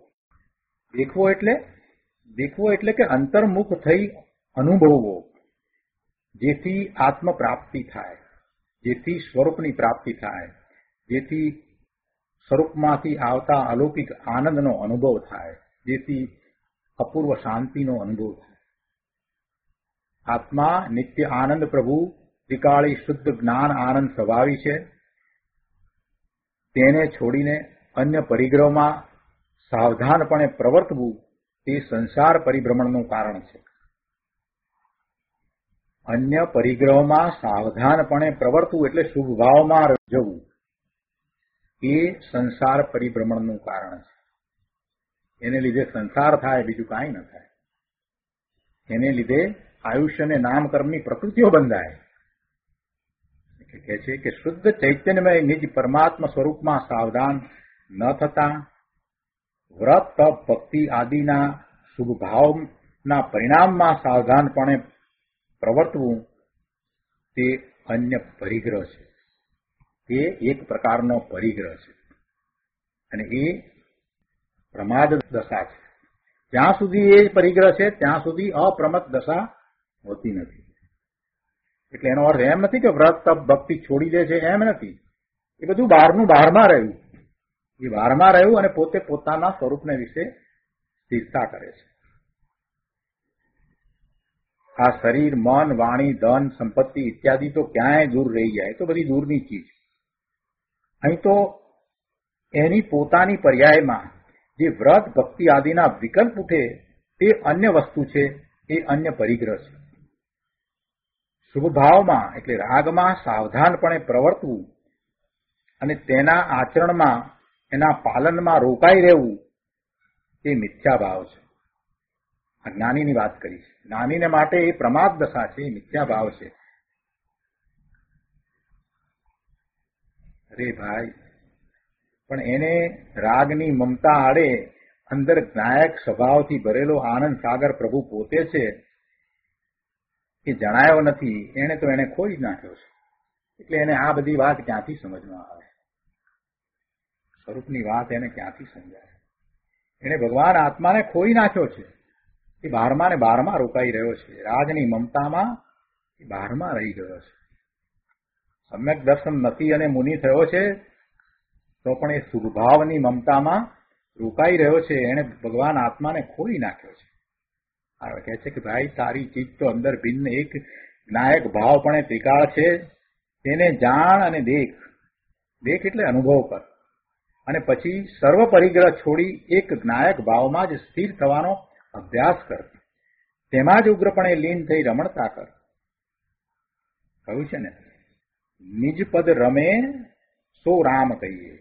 દેખવો એટલે કે અંતર્મુખ થઈ અનુભવવો, જેથી આત્મ પ્રાપ્તિ થાય, જેથી સ્વરૂપની પ્રાપ્તિ થાય, જેથી સ્વરૂપમાંથી આવતા અલૌકિક આનંદનો અનુભવ થાય, જેથી અપૂર્વ શાંતિનો અનુભવ થાય. આત્મા નિત્ય આનંદ પ્રભુ ત્રિકાળી શુદ્ધ જ્ઞાન આનંદ સ્વભાવી છે. તેને છોડીને અન્ય પરિગ્રહમાં સાવધાનપણે પ્રવર્તવું તે સંસાર પરિભ્રમણનું કારણ છે. અન્ય પરિગ્રહમાં સાવધાનપણે પ્રવર્તવું એટલે શુભ ભાવમાં જવું એ સંસાર પરિભ્રમણનું કારણ છે. એને લીધે સંસાર થાય, બીજું કાંઈ ન થાય. એને લીધે આયુષ્ય અને નામકર્મની પ્રકૃતિઓ બંધાય. કહે છે કે શુદ્ધ ચૈતન્યમય નિજ પરમાત્મા સ્વરૂપમાં સાવધાન ન થતા વ્રત તપ ભક્તિ આદિના શુભ ભાવના પરિણામમાં સાવધાનપણે પ્રવર્તવું તે અન્ય પરિગ્રહ છે. તે એક પ્રકારનો પરિગ્રહ છે અને એ પ્રમાદ દશા છે. જ્યાં સુધી એ પરિગ્રહ છે ત્યાં સુધી અપ્રમત દશા હોતી નથી. એટલે એનો અર્થ એમ નથી કે વ્રત તપ ભક્તિ છોડી દે છે, એમ નથી. એ બધું બહારમાં રહ્યું. એ બહારમાં રહ્યું અને પોતે પોતાના સ્વરૂપને વિશે સ્થિરતા કરે છે. આ શરીર મન વાણી ધન સંપત્તિ ઇત્યાદિ તો ક્યાંય દૂર રહી જાય, તો બધી દૂરની ચીજ. અહીં તો એની પોતાની પર્યાયમાં જે વ્રત ભક્તિ આદિના વિકલ્પ ઉઠે તે અન્ય વસ્તુ છે, એ અન્ય પરિગ્રહ છે. શુભ ભાવમાં એટલે રાગમાં સાવધાનપણે પ્રવર્તવું અને તેના આચરણમાં એના પાલનમાં રોકાઈ રહેવું તે મિથ્યા ભાવ છે. આ જ્ઞાનીની વાત કરી છે. જ્ઞાનીને માટે એ પ્રમાદ દશા છે, એ મિથ્યા ભાવ છે. અરે ભાઈ, પણ એને રાગની મમતા આડે અંદર જ્ઞાયક સ્વભાવથી ભરેલો આનંદ સાગર પ્રભુ પોતે છે એ જણાયો નથી. એને તો એને ખોઈ જ નાખ્યો છે. એટલે એને આ બધી વાત ક્યાંથી સમજમાં આવે? સ્વરૂપની વાત એને ક્યાંથી સમજાય? એને ભગવાન આત્માને ખોઈ નાખ્યો છે. એ બહારમાં ને બહારમાં રોકાઈ રહ્યો છે. રાજની મમતામાં એ બહારમાં રહી ગયો છે. સમ્યક દર્શન નથી અને મુનિ થયો છે તો પણ એ શુભભાવની મમતામાં રોકાઈ રહ્યો છે. એને ભગવાન આત્માને ખોઈ નાખ્યો છે. કહે છે કે ભાઈ, તારી ચીજ તો અંદર ભિન્ન એક જ્ઞાયક ભાવ પણ ત્રિકાળ છે. તેને જાણ અને દેખ. દેખ એટલે અનુભવ કર અને પછી સર્વ પરિગ્રહ છોડી એક જ્ઞાયક ભાવમાં જ સ્થિર થવાનો અભ્યાસ કર. તેમાં જ ઉગ્રપણે લીન થઈ રમણતા કર. કહ્યું છે ને, નિજ પદ રમે સો રામ કહીએ.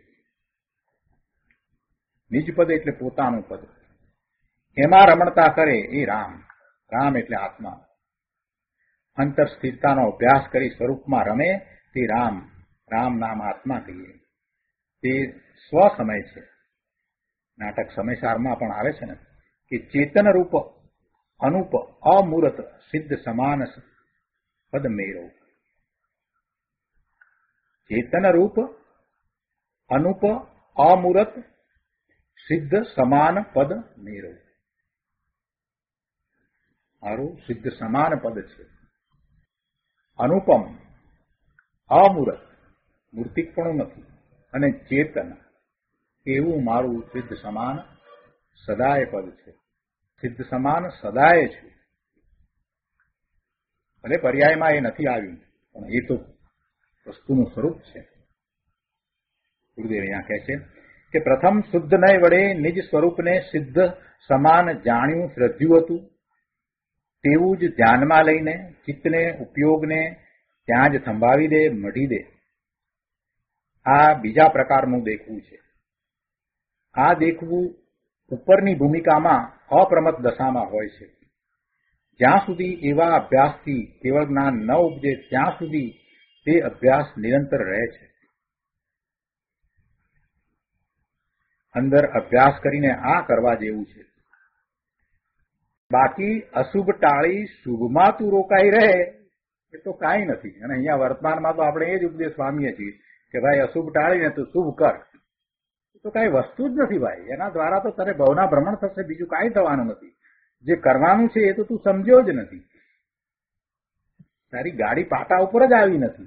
નિજ પદ એટલે પોતાનું પદ. એમાં રમણતા કરે એ રામ. રામ એટલે આત્મા. અંતર સ્થિરતાનો અભ્યાસ કરી સ્વરૂપમાં રમે તે રામ. રામ નામ આત્મા કહીએ. તે સ્વસમય છે. નાટક સમયસારમાં પણ આવે છે ને કે ચેતન રૂપ અનુપ અમૂર્ત સિદ્ધ સમાન પદ મેરો. ચેતન રૂપ અનુપ અમૂર્ત સિદ્ધ સમાન પદ મેરો. મારું સિદ્ધ સમાન પદ છે. અનુપમ, અમૂર્ત, મૂર્તિકપણું નથી, અને ચેતન એવું મારું સિદ્ધ સમાન સદાય પદ છે. સિદ્ધ સમાન સદાય છે. ભલે પર્યાયમાં એ નથી આવ્યું, પણ એ તો વસ્તુનું સ્વરૂપ છે. ગુરુદેવ અહીંયા કહે છે કે પ્રથમ શુદ્ધ નય વડે નિજ સ્વરૂપને સિદ્ધ સમાન જાણ્યું શ્રદ્ધ્યું હતું. તેવું જ ધ્યાનમાં લઈને ચિત્તને ઉપયોગને ત્યાં જ થંભાવી દે, મઢી દે. આ બીજા પ્રકારનું દેખવું છે. આ દેખવું ઉપરની ભૂમિકામાં અપ્રમત દશામાં હોય છે. જ્યાં સુધી એવા અભ્યાસથી કેવળ જ્ઞાન ન ઉપજે ત્યાં સુધી તે અભ્યાસ નિરંતર રહે છે. અંદર અભ્યાસ કરીને આ કરવા જેવું છે. બાકી અશુભ ટાળી શુભમાં તું રોકાઈ રહે એ તો કાંઈ નથી. અને અહીંયા વર્તમાનમાં તો આપણે એ જ ઉપદેશ પામીએ છીએ કે ભાઈ અશુભ ટાળીને તું શુભ કર. તો કાંઈ વસ્તુ જ નથી ભાઈ. એના દ્વારા તો તને ભવના ભ્રમણ થશે, બીજું કાંઈ થવાનું નથી. જે કરવાનું છે એ તો તું સમજ્યો જ નથી. તારી ગાડી પાટા ઉપર જ આવી નથી.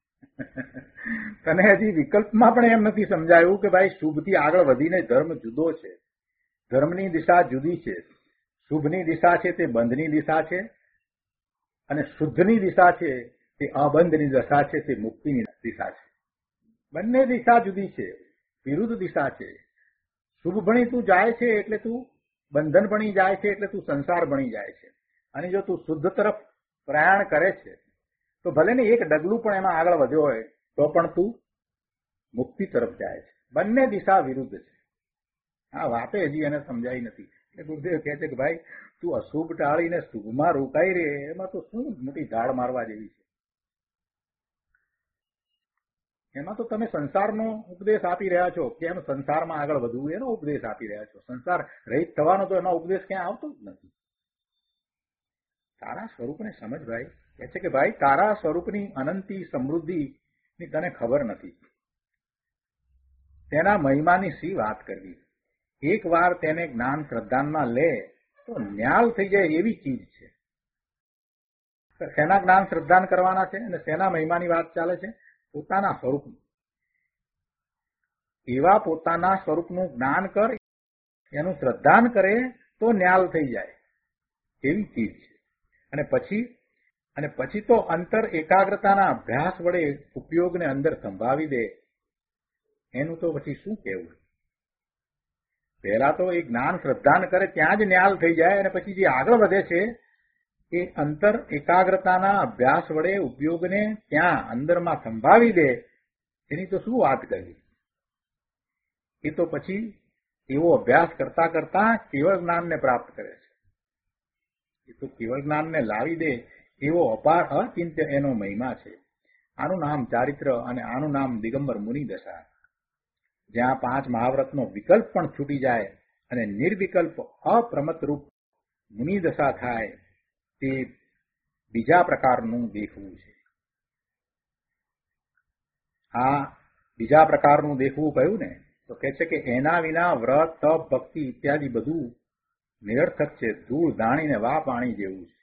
તને હજી વિકલ્પમાં પણ એમ નથી સમજાયું કે ભાઈ શુભથી આગળ વધીને ધર્મ જુદો છે, ધર્મની દિશા જુદી છે. શુભની દિશા છે તે બંધની દિશા છે, અને શુદ્ધની દિશા છે તે અબંધની દિશા છે, તે મુક્તિની દિશા છે. બંને દિશા જુદી છે, વિરુદ્ધ દિશા છે. શુભ ભણી તું જાય છે એટલે તું બંધન ભણી જાય છે, એટલે તું સંસાર ભણી જાય છે. અને જો તું શુદ્ધ તરફ પ્રયાણ કરે છે તો ભલે ને એક ડગલું પણ એમાં આગળ વધ્યો હોય તો પણ તું મુક્તિ તરફ જાય છે. બંને દિશા વિરુદ્ધ છે. આ વાતે હજી એને સમજાઈ નથી. એટલે ગુરુદેવ કહે છે કે ભાઈ તું અશુભ ટાળીને શુભમાં રોકાઈ રહે, એમાં તો શું મોટી ધાડ મારવા જેવી છે. એમાં તો તમે સંસારનો ઉપદેશ આપી રહ્યા છો, કેમ સંસારમાં આગળ વધવું એનો ઉપદેશ આપી રહ્યા છો. સંસાર રહિત થવાનો તો એનો ઉપદેશ ક્યાં આવતો જ નથી. તારા સ્વરૂપને સમજ ભાઈ. કહે છે કે ભાઈ તારા સ્વરૂપની અનંતી સમૃદ્ધિની તને ખબર નથી. તેના મહિમાની શી વાત કરવી. એક વાર તેને જ્ઞાન શ્રદ્ધાનમાં લે તો ન્યાલ થઈ જાય એવી ચીજ છે. શેના જ્ઞાન શ્રદ્ધાન કરવાના છે અને શેના મહિમાની વાત ચાલે છે? પોતાના સ્વરૂપનું. એવા પોતાના સ્વરૂપનું જ્ઞાન કર, એનું શ્રદ્ધાન કરે તો ન્યાલ થઈ જાય એવી ચીજ છે. અને પછી તો અંતર એકાગ્રતાના અભ્યાસ વડે ઉપયોગને અંદર સંભાવી દે. એનું તો પછી શું કહેવું. પહેલા તો એ જ્ઞાન શ્રદ્ધાન કરે ત્યાં જ ન્યાલ થઈ જાય, અને પછી જે આગળ વધે છે એ અંતર એકાગ્રતાના અભ્યાસ વડે ઉપયોગને ત્યાં અંદરમાં સંભાવી દે. એની તો શું વાત કરવી. એ તો પછી એવો અભ્યાસ કરતા કરતા કેવળ જ્ઞાનને પ્રાપ્ત કરે છે. એ તો કેવળ જ્ઞાનને લાવી દે એવો અપાર અચિંત્ય એનો મહિમા છે. આનું નામ ચારિત્ર અને આનું નામ દિગંબર મુનિ દશા. જ્યાં 5 મહાવ્રતનો વિકલ્પ પણ છૂટી જાય અને નિર્વિકલ્પ અપ્રમત રૂપ મુનિ દશા થાય, તે બીજા પ્રકારનું દેખવું છે. આ બીજા પ્રકારનું દેખવું કહ્યું ને તો કહે છે કે એના વિના વ્રત, તપ, ભક્તિ ઇત્યાદિ બધું નિરર્થક છે, ધૂળ ધાણીને વા પાણી જેવું છે.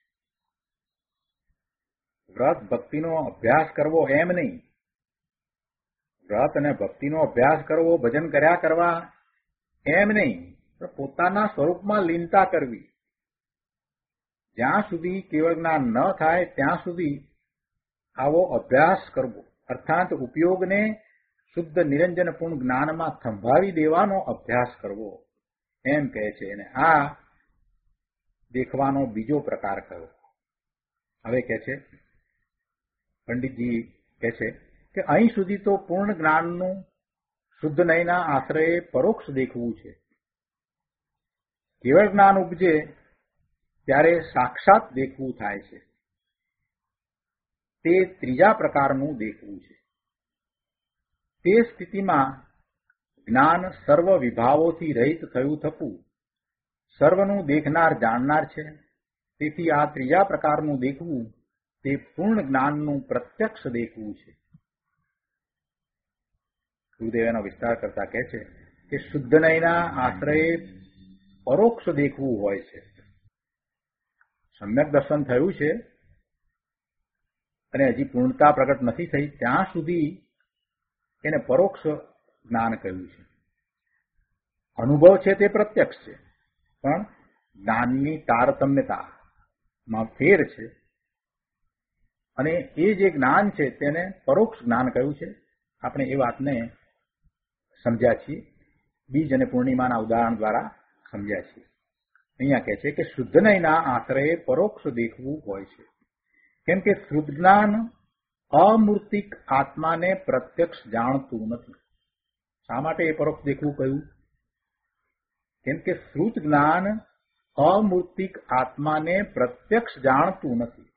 વ્રત ભક્તિનો અભ્યાસ કરવો એમ નહીં. વ્રત અને ભક્તિનો અભ્યાસ કરવો, ભજન કર્યા કરવા એમ નહીં, પણ પોતાના સ્વરૂપમાં લીનતા કરવી. જ્યાં સુધી કેવળ જ્ઞાન ન થાય ત્યાં સુધી આવો અભ્યાસ કરવો, અર્થાત ઉપયોગને શુદ્ધ નિરંજન પૂર્ણ જ્ઞાનમાં સંભાવી દેવાનો અભ્યાસ કરવો, એમ કહે છે. અને આ દેખવાનો બીજો પ્રકાર કયો. હવે કહે છે પંડિતજી કહે છે કે અહીં સુધી તો પૂર્ણ જ્ઞાનનું શુદ્ધ નયના આશ્રયે પરોક્ષ દેખવું છે. કેવળ જ્ઞાન ઉપજે ત્યારે સાક્ષાત દેખવું થાય છે. તે ત્રીજા પ્રકારનું દેખવું છે. તે સ્થિતિમાં જ્ઞાન સર્વ વિભાવોથી રહિત થયું થતું સર્વનું દેખનાર જાણનાર છે. તેથી આ ત્રીજા પ્રકારનું દેખવું તે પૂર્ણ જ્ઞાનનું પ્રત્યક્ષ દેખવું છે. ગુરુદેવ એનો વિસ્તાર કરતા કહે છે કે શુદ્ધ નયના આશ્રયે પરોક્ષ દેખવું હોય છે. સમ્યક દર્શન થયું છે અને હજી પૂર્ણતા પ્રગટ નથી થઈ ત્યાં સુધી એને પરોક્ષ જ્ઞાન કહ્યું છે. અનુભવ છે તે પ્રત્યક્ષ છે, પણ જ્ઞાનની તારતમ્યતામાં ફેર છે, અને એ જે જ્ઞાન છે તેને પરોક્ષ જ્ઞાન કહ્યું છે. આપણે એ વાતને સમજ્યા છીએ, બીજ અને પૂર્ણિમાના ઉદાહરણ દ્વારા સમજ્યા છીએ. અહીંયા કહે છે કે શુદ્ધ નયના આશ્રયે પરોક્ષ દેખવું હોય છે. કેમ કે શુદ્ધ જ્ઞાન અમૂર્તિક આત્માને પ્રત્યક્ષ જાણતું નથી. શા માટે એ પરોક્ષ દેખવું કહ્યું? કેમ કે શ્રુત જ્ઞાન અમૂર્તિક આત્માને પ્રત્યક્ષ જાણતું નથી.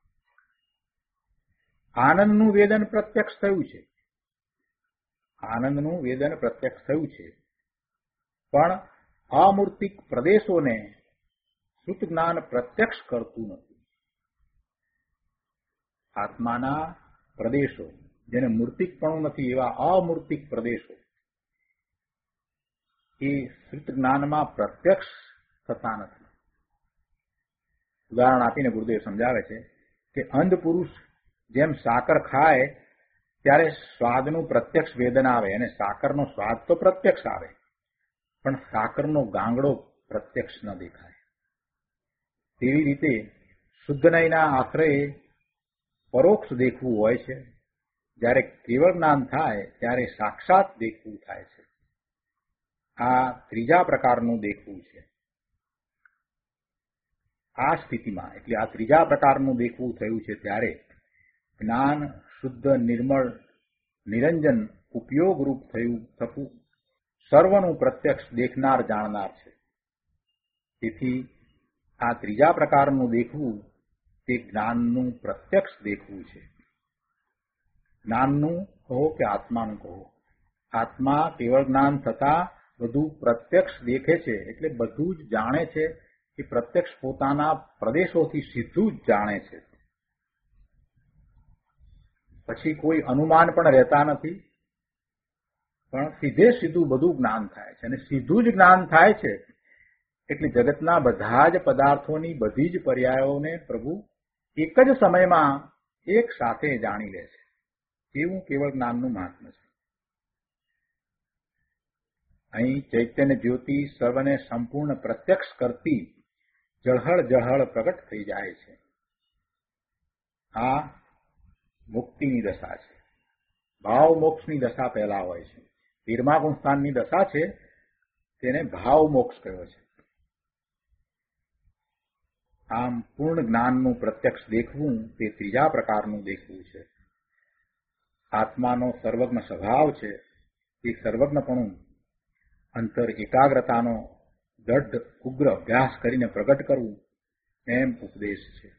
આનંદનું વેદન પ્રત્યક્ષ થયું છે. આનંદનું વેદન પ્રત્યક્ષ થયું છે, પણ અમૂર્તિક પ્રદેશોને શુદ્ધ જ્ઞાન પ્રત્યક્ષ કરતું નથી. આત્માના પ્રદેશો જેને મૂર્તિકપણું નથી એવા અમૂર્તિક પ્રદેશો એ શુદ્ધ જ્ઞાનમાં પ્રત્યક્ષ થતા નથી. ઉદાહરણ આપીને ગુરુદેવ સમજાવે છે કે અંધ પુરુષ જેમ સાકર ખાય ત્યારે સ્વાદનું પ્રત્યક્ષ વેદન આવે અને સાકરનો સ્વાદ તો પ્રત્યક્ષ આવે પણ સાકરનો ગાંગડો પ્રત્યક્ષ ન દેખાય. તેવી રીતે શુદ્ધ નયના આશ્રયે પરોક્ષ દેખવું હોય છે. જ્યારે કેવળ જ્ઞાન થાય ત્યારે સાક્ષાત દેખવું થાય છે. આ ત્રીજા પ્રકારનું દેખવું છે. આ સ્થિતિમાં એટલે આ ત્રીજા પ્રકારનું દેખવું થયું છે ત્યારે જ્ઞાન શુદ્ધ નિર્મળ નિરંજન ઉપયોગરૂપ થતું સર્વનું પ્રત્યક્ષ દેખનાર જાણનાર છે. તેથી આ ત્રીજા પ્રકારનું દેખવું તે જ્ઞાનનું પ્રત્યક્ષ દેખવું છે. જ્ઞાનનું કહો કે આત્માનું કહો, આત્મા કેવળ જ્ઞાન થતા બધું પ્રત્યક્ષ દેખે છે એટલે બધું જ જાણે છે કે પ્રત્યક્ષ પોતાના પ્રદેશોથી સીધું જ જાણે છે. પછી કોઈ અનુમાન પણ રહેતા નથી, પણ સીધે સીધું બધું જ્ઞાન થાય છે. અને સીધું જ જ્ઞાન થાય છે એટલે જગતના બધા જ પદાર્થોની બધી જ પર્યાયોને પ્રભુ એક જ સમયમાં એક સાથે જાણી લે છે. એવું કેવળ જ્ઞાનનું મહાત્મ્ય છે. અહીં ચૈતન્ય જ્યોતિ સર્વને સંપૂર્ણ પ્રત્યક્ષ કરતી જળહળ જળહળ પ્રગટ થઈ જાય છે. આ મુક્તિની દશા છે. ભાવ મોક્ષની દશા પહેલા હોય છે. 13મા ગુણસ્થાનની દશા છે તેને ભાવ મોક્ષ કહ્યો છે. આમ પૂર્ણ જ્ઞાનનું પ્રત્યક્ષ દેખવું તે ત્રીજા પ્રકારનું દેખવું છે. આત્માનો સર્વજ્ઞ સ્વભાવ છે તે સર્વજ્ઞપણું અંતર એકાગ્રતાનો દઢ ઉગ્ર અભ્યાસ કરીને પ્રગટ કરવું એમ ઉપદેશ છે.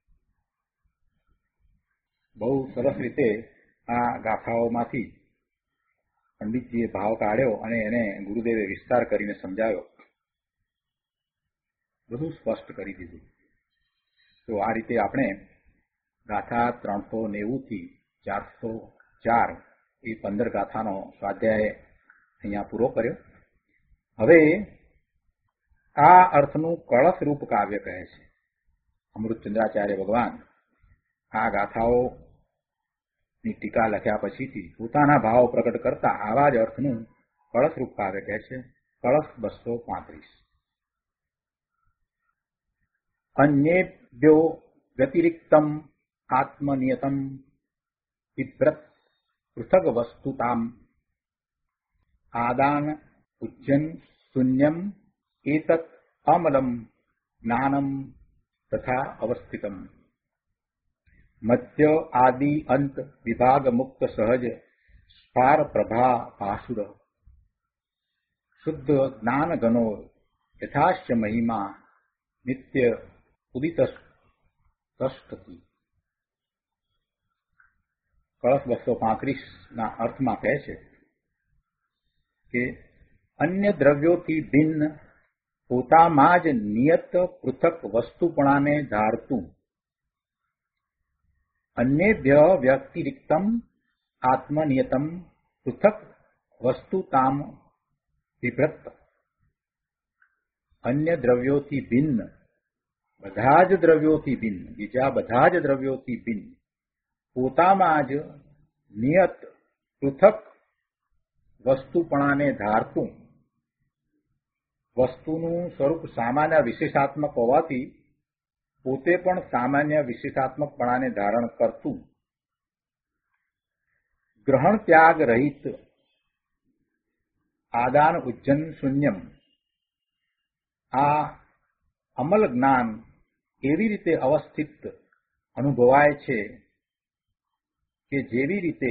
બહુ સરસ રીતે આ ગાથાઓમાંથી પંડિતજીએ ભાવ કાઢ્યો અને એને ગુરુદેવે વિસ્તાર કરીને સમજાવ્યો, બધું સ્પષ્ટ કરી દીધું. તો આ રીતે આપણે ગાથા 390 થી 404 એ 15 ગાથાનો સ્વાધ્યાય અહીંયા પૂરો કર્યો. હવે આ અર્થનું કળશ રૂપ કાવ્ય કહે છે. અમૃતચંદ્રાચાર્ય ભગવાન આ ગાથાઓની ટીકા લખ્યા પછીથી પોતાના ભાવ પ્રગટ કરતા આવા જ અર્થનું કળશ રૂપ કાવ્ય કહે છે. કળશ 235. અન્યેભ્યો વ્યતિરિક્તમ આત્મનિયતમ વિભ્રત પૃથગ વસ્તુતામ આદાન ઉજ્જન શૂન્યમ એતત અમલમ જ્ઞાનમ તથા અવસ્થિતમ મધ્ય આદિ અંત વિભાગ મુક્ત સહજ સ્ફાર પ્રભા પાસુર શુદ્ધ જ્ઞાન ગનો યથાશ્ય મહિમા નિત્ય ઉદિત તષ્ટતિ. કળશ 235 અર્થમાં કહે છે કે અન્ય દ્રવ્યોથી ભિન્ન પોતામાં જ નિયત પૃથક વસ્તુપણાને ધારતું અન્યેભ્ય વ્યતિરિક્તમ આત્મનિયતમ પૃથક વસ્તુતામ વિભ્રત. અન્ય દ્રવ્યોથી ભિન્ન, બધા જ દ્રવ્યોથી ભિન્ન, બીજા બધા જ દ્રવ્યોથી ભિન્ન પોતામાં જ નિયત પૃથક વસ્તુપણાને ધારતું, વસ્તુનું સ્વરૂપ સામાન્ય વિશેષાત્મક હોવાથી પોતે પણ સામાન્ય વિશેષાત્મકપણાને ધારણ કરતું, ગ્રહણ ત્યાગ રહિત, આદાન ઉજ્જન શૂન્યમ. આ અમલ જ્ઞાન એવી રીતે અવસ્થિત અનુભવાય છે કે જેવી રીતે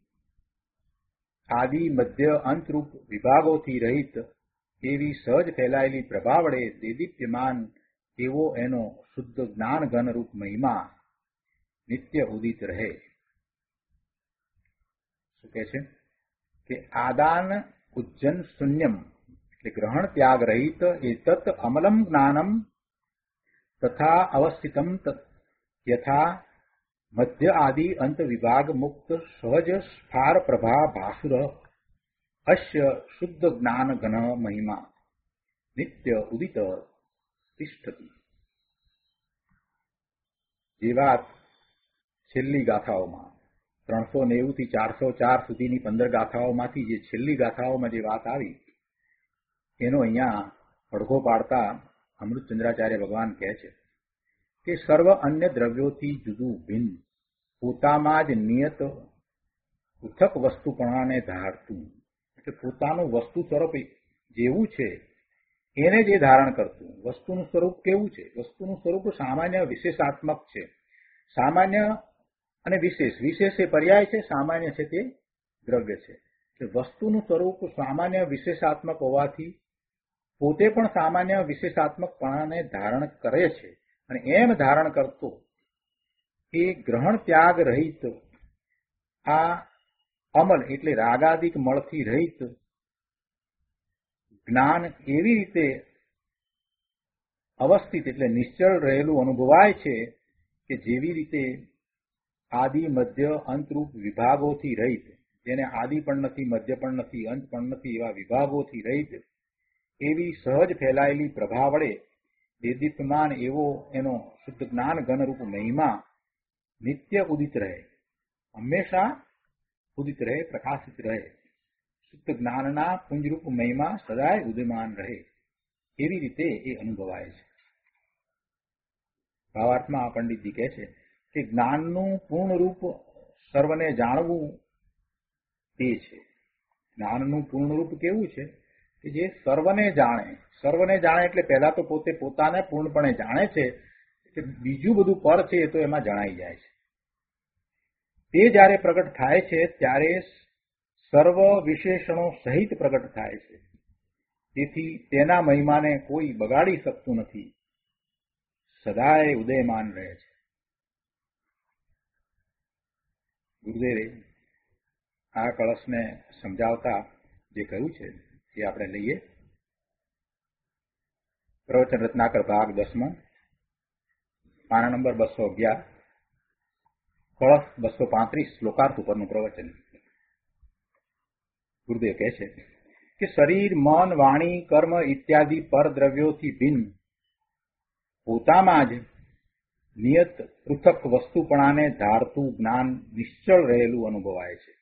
આદિ મધ્ય અંતરૂપ વિભાગોથી રહિત એવી સહજ ફેલાયેલી પ્રભા વડે દેદીપ્યમાન એવો એનો શુદ્ધ જ્ઞાન ઘનરૂપ મહિમા નિત્ય ઉદિત રહે. શું કહે છે કે આદાન ઉજ્જન શૂન્યમ ग्रहण त्याग रहित एतत् अमलम ज्ञानम तथा अवस्थितम यथा मध्य आदि अंत विभाग मुक्त सहज स्फार प्रभा भासुर अस्य शुद्ध ज्ञान घन महिमा नित्य उदित तिष्ठति। જે વાત છેલ્લી ગાથાઓમાં 390 થી 404 સુધીની 15 ગાથાઓમાંથી જે છેલ્લી ગાથાઓમાં જે વાત આવી એનો અહીંયા પડઘો પાડતા અમૃતચંદ્રાચાર્ય ભગવાન કહે છે કે સર્વ અન્ય દ્રવ્યોથી જુદું ભિન્ન પોતામાં જ નિયત પૃથક વસ્તુપણાને ધારતું, એટલે પોતાનું વસ્તુ સ્વરૂપ જેવું છે એને જે ધારણ કરતું. વસ્તુનું સ્વરૂપ કેવું છે? વસ્તુનું સ્વરૂપ સામાન્ય વિશેષાત્મક છે. સામાન્ય અને વિશેષ, વિશેષ એ પર્યાય છે, સામાન્ય છે તે દ્રવ્ય છે. એટલે વસ્તુનું સ્વરૂપ સામાન્ય વિશેષાત્મક હોવાથી પોતે પણ સામાન્ય વિશેષાત્મકપણાને ધારણ કરે છે. અને એમ ધારણ કરતો એ ગ્રહણ ત્યાગ રહિત આ અમલ એટલે રાગાદિક મળથી રહિત જ્ઞાન એવી રીતે અવસ્થિત એટલે નિશ્ચળ રહેલું અનુભવાય છે કે જેવી રીતે આદિ મધ્ય અંતરૂપ વિભાગોથી રહિત, જેને આદિ પણ નથી, મધ્ય પણ નથી, અંત પણ નથી એવા વિભાગોથી રહિત એવી સહજ ફેલાયેલી પ્રભા વડે દેદીપ્યમાન એવો એનો શુદ્ધ જ્ઞાન ઘનરૂપ મહિમા નિત્ય ઉદિત રહે, હંમેશા ઉદિત રહે, પ્રકાશિત રહે. શુદ્ધ જ્ઞાનના પુંજરૂપ મહિમા સદાય ઉદયમાન રહે એવી રીતે એ અનુભવાય છે. ભાવાર્થમાં પંડિતજી કહે છે કે જ્ઞાનનું પૂર્ણ રૂપ સર્વને જાણવું તે છે. જ્ઞાનનું પૂર્ણ રૂપ કેવું છે કે જે સર્વને જાણે. સર્વને જાણે એટલે પહેલા તો પોતે પોતાને પૂર્ણપણે જાણે છે, કે બીજું બધું પર છે એ તો એમાં જણાઈ જાય છે. તે જ્યારે પ્રગટ થાય છે ત્યારે સર્વ વિશેષણો સહિત પ્રગટ થાય છે. તેથી તેના મહિમાને કોઈ બગાડી શકતું નથી, સદાય ઉદયમાન રહે છે. ગુરુદેવે આ કળશને સમજાવતા જે કહ્યું છે એ આપણે લઈએ. પ્રવચન રત્નાકર ભાગ 10, પાના નંબર 211, કળશ 235, શ્લોકાર્થ ઉપરનું પ્રવચન. ગુરુદેવ કહે છે કે શરીર, મન, વાણી, કર્મ ઇત્યાદિ પરદ્રવ્યોથી ભિન્ન પોતામાં જ નિયત પૃથક વસ્તુપણાને ધારતું જ્ઞાન નિશ્ચળ રહેલું અનુભવાય છે.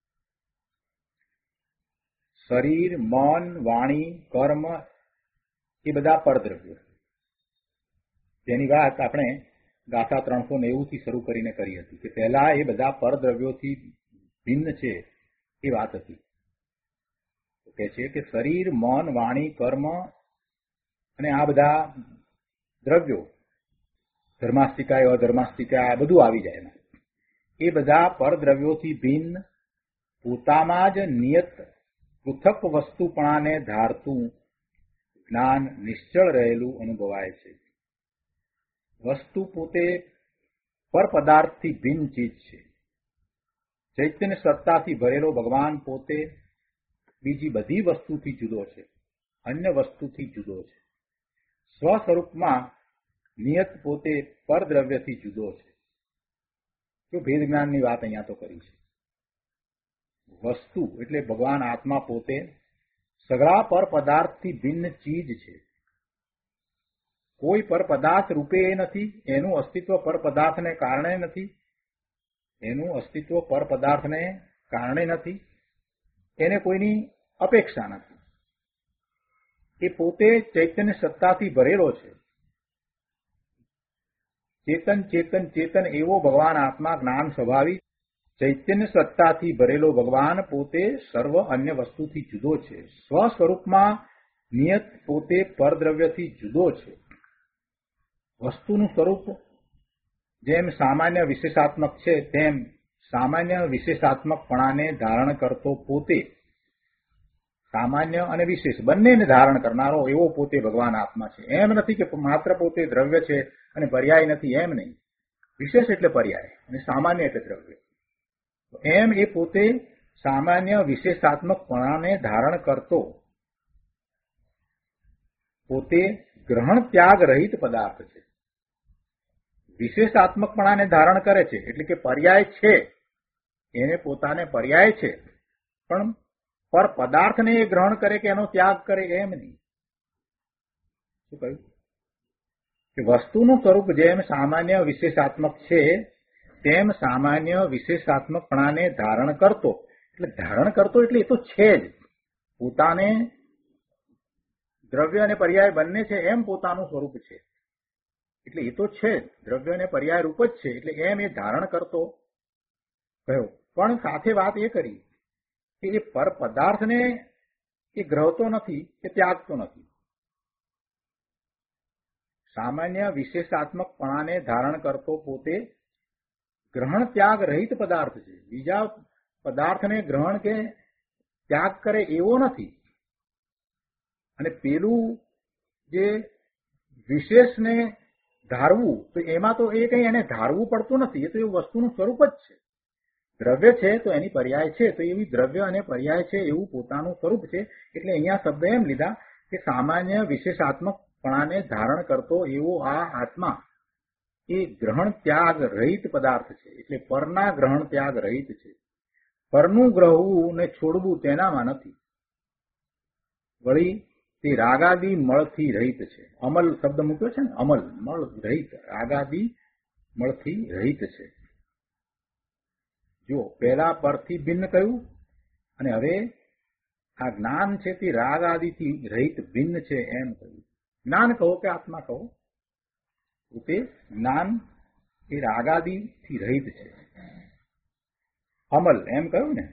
શરીર, મન, વાણી, કર્મ એ બધા પરદ્રવ્યો, તેની વાત આપણે ગાથા 390 થી શરૂ કરીને કરી હતી કે પહેલા એ બધા પરદ્રવ્યોથી ભિન્ન છે એ વાત હતી. કહે છે કે શરીર, મન, વાણી, કર્મ અને આ બધા દ્રવ્યો, ધર્માસ્તિકા, અધર્માસ્તિકા, આ બધું આવી જાય એમાં. એ બધા પરદ્રવ્યોથી ભિન્ન પોતામાં જ નિયત પૃથક વસ્તુપણાને ધારતું જ્ઞાન નિશ્ચળ રહેલું અનુભવાય છે. વસ્તુ પોતે પર પદાર્થથી ભિન્ન ચીજ છે. ચૈતન્ય સત્તાથી ભરેલો ભગવાન પોતે બીજી બધી વસ્તુથી જુદો છે, અન્ય વસ્તુથી જુદો છે. સ્વ સ્વરૂપમાં નિયત પોતે પરદ્રવ્યથી જુદો છે. જો ભેદ જ્ઞાનની વાત અહીંયા તો કરી છે. વસ્તુ એટલે ભગવાન આત્મા પોતે સગળા પર પદાર્થથી ભિન્ન ચીજ છે. કોઈ પર પદાર્થ રૂપે એ નથી, એનું અસ્તિત્વ પર પદાર્થને કારણે નથી, એનું અસ્તિત્વ પર પદાર્થને કારણે નથી, એને કોઈની અપેક્ષા નથી. એ પોતે ચૈતન્ય સત્તાથી ભરેલો છે. ચેતન ચેતન ચેતન એવો ભગવાન આત્મા જ્ઞાન સ્વભાવી ચૈતન્ય સત્તાથી ભરેલો ભગવાન પોતે સર્વ અન્ય વસ્તુથી જુદો છે. સ્વ સ્વરૂપમાં નિયત પોતે પરદ્રવ્યથી જુદો છે. વસ્તુનું સ્વરૂપ જેમ સામાન્ય વિશેષાત્મક છે તેમ સામાન્ય વિશેષાત્મકપણાને ધારણ કરતો પોતે સામાન્ય અને વિશેષ બંનેને ધારણ કરનારો એવો પોતે ભગવાન આત્મા છે. એમ નથી કે માત્ર પોતે દ્રવ્ય છે અને પર્યાય નથી, એમ નહીં. વિશેષ એટલે પર્યાય અને સામાન્ય એટલે દ્રવ્ય. એમ એ પોતે સામાન્ય વિશેષાત્મકપણાને ધારણ કરતો પોતે ગ્રહણ ત્યાગ રહિત પદાર્થ છે. વિશેષાત્મકપણાને ધારણ કરે છે એટલે કે પર્યાય છે, એને પોતાને પર્યાય છે, પણ પર પદાર્થને એ ગ્રહણ કરે કે એનો ત્યાગ કરે એમ નહીં. શું કહ્યું કે વસ્તુનું સ્વરૂપ જેમ સામાન્ય વિશેષાત્મક છે તેમ સામાન્ય વિશેષાત્મકપણાને ધારણ કરતો એટલે એ તો છે જ, પોતાને દ્રવ્ય અને પર્યાય બંને છે એમ પોતાનું સ્વરૂપ છે એટલે એ તો છે જ, દ્રવ્ય અને પર્યાય રૂપ જ છે એટલે એમ એ ધારણ કરતો કહ્યો. પણ સાથે વાત એ કરી કે એ પર પદાર્થને એ ગ્રહતો નથી કે ત્યાગતો નથી. સામાન્ય વિશેષાત્મકપણાને ધારણ કરતો પોતે ગ્રહણ ત્યાગ રહિત પદાર્થ છે, બીજા પદાર્થને ગ્રહણ કે ત્યાગ કરે એવો નથી. અને પેલું જે વિશેષને ધારવું તો એમાં તો એ કંઈ એને ધારવું પડતું નથી, એ તો એ વસ્તુનું સ્વરૂપ જ છે. દ્રવ્ય છે તો એની પર્યાય છે, તો એવી દ્રવ્ય અને પર્યાય છે એવું પોતાનું સ્વરૂપ છે. એટલે અહીંયા શબ્દ એમ લીધા કે સામાન્ય વિશેષાત્મકપણાને ધારણ કરતો એવો આ આત્મા એ ગ્રહણ ત્યાગ રહિત પદાર્થ છે, એટલે પરના ગ્રહણ ત્યાગ રહિત છે. પરનું ગ્રહવું ને છોડવું તેનામાં નથી. વળી તે રાગાદી મળથી રહિત છે. અમલ શબ્દ મૂક્યો છે ને, અમલ મળ રહિત, રાગાદી મળથી રહિત છે. જો પહેલા પરથી ભિન્ન કહ્યું અને હવે આ જ્ઞાન છે તે રાગ આદિથી રહિત ભિન્ન છે એમ કહ્યું. જ્ઞાન કહો કે આત્મા કહો, તે જ્ઞાન એ રાગાદિથી રહિત છે. અમલ એમ કહ્યું ને,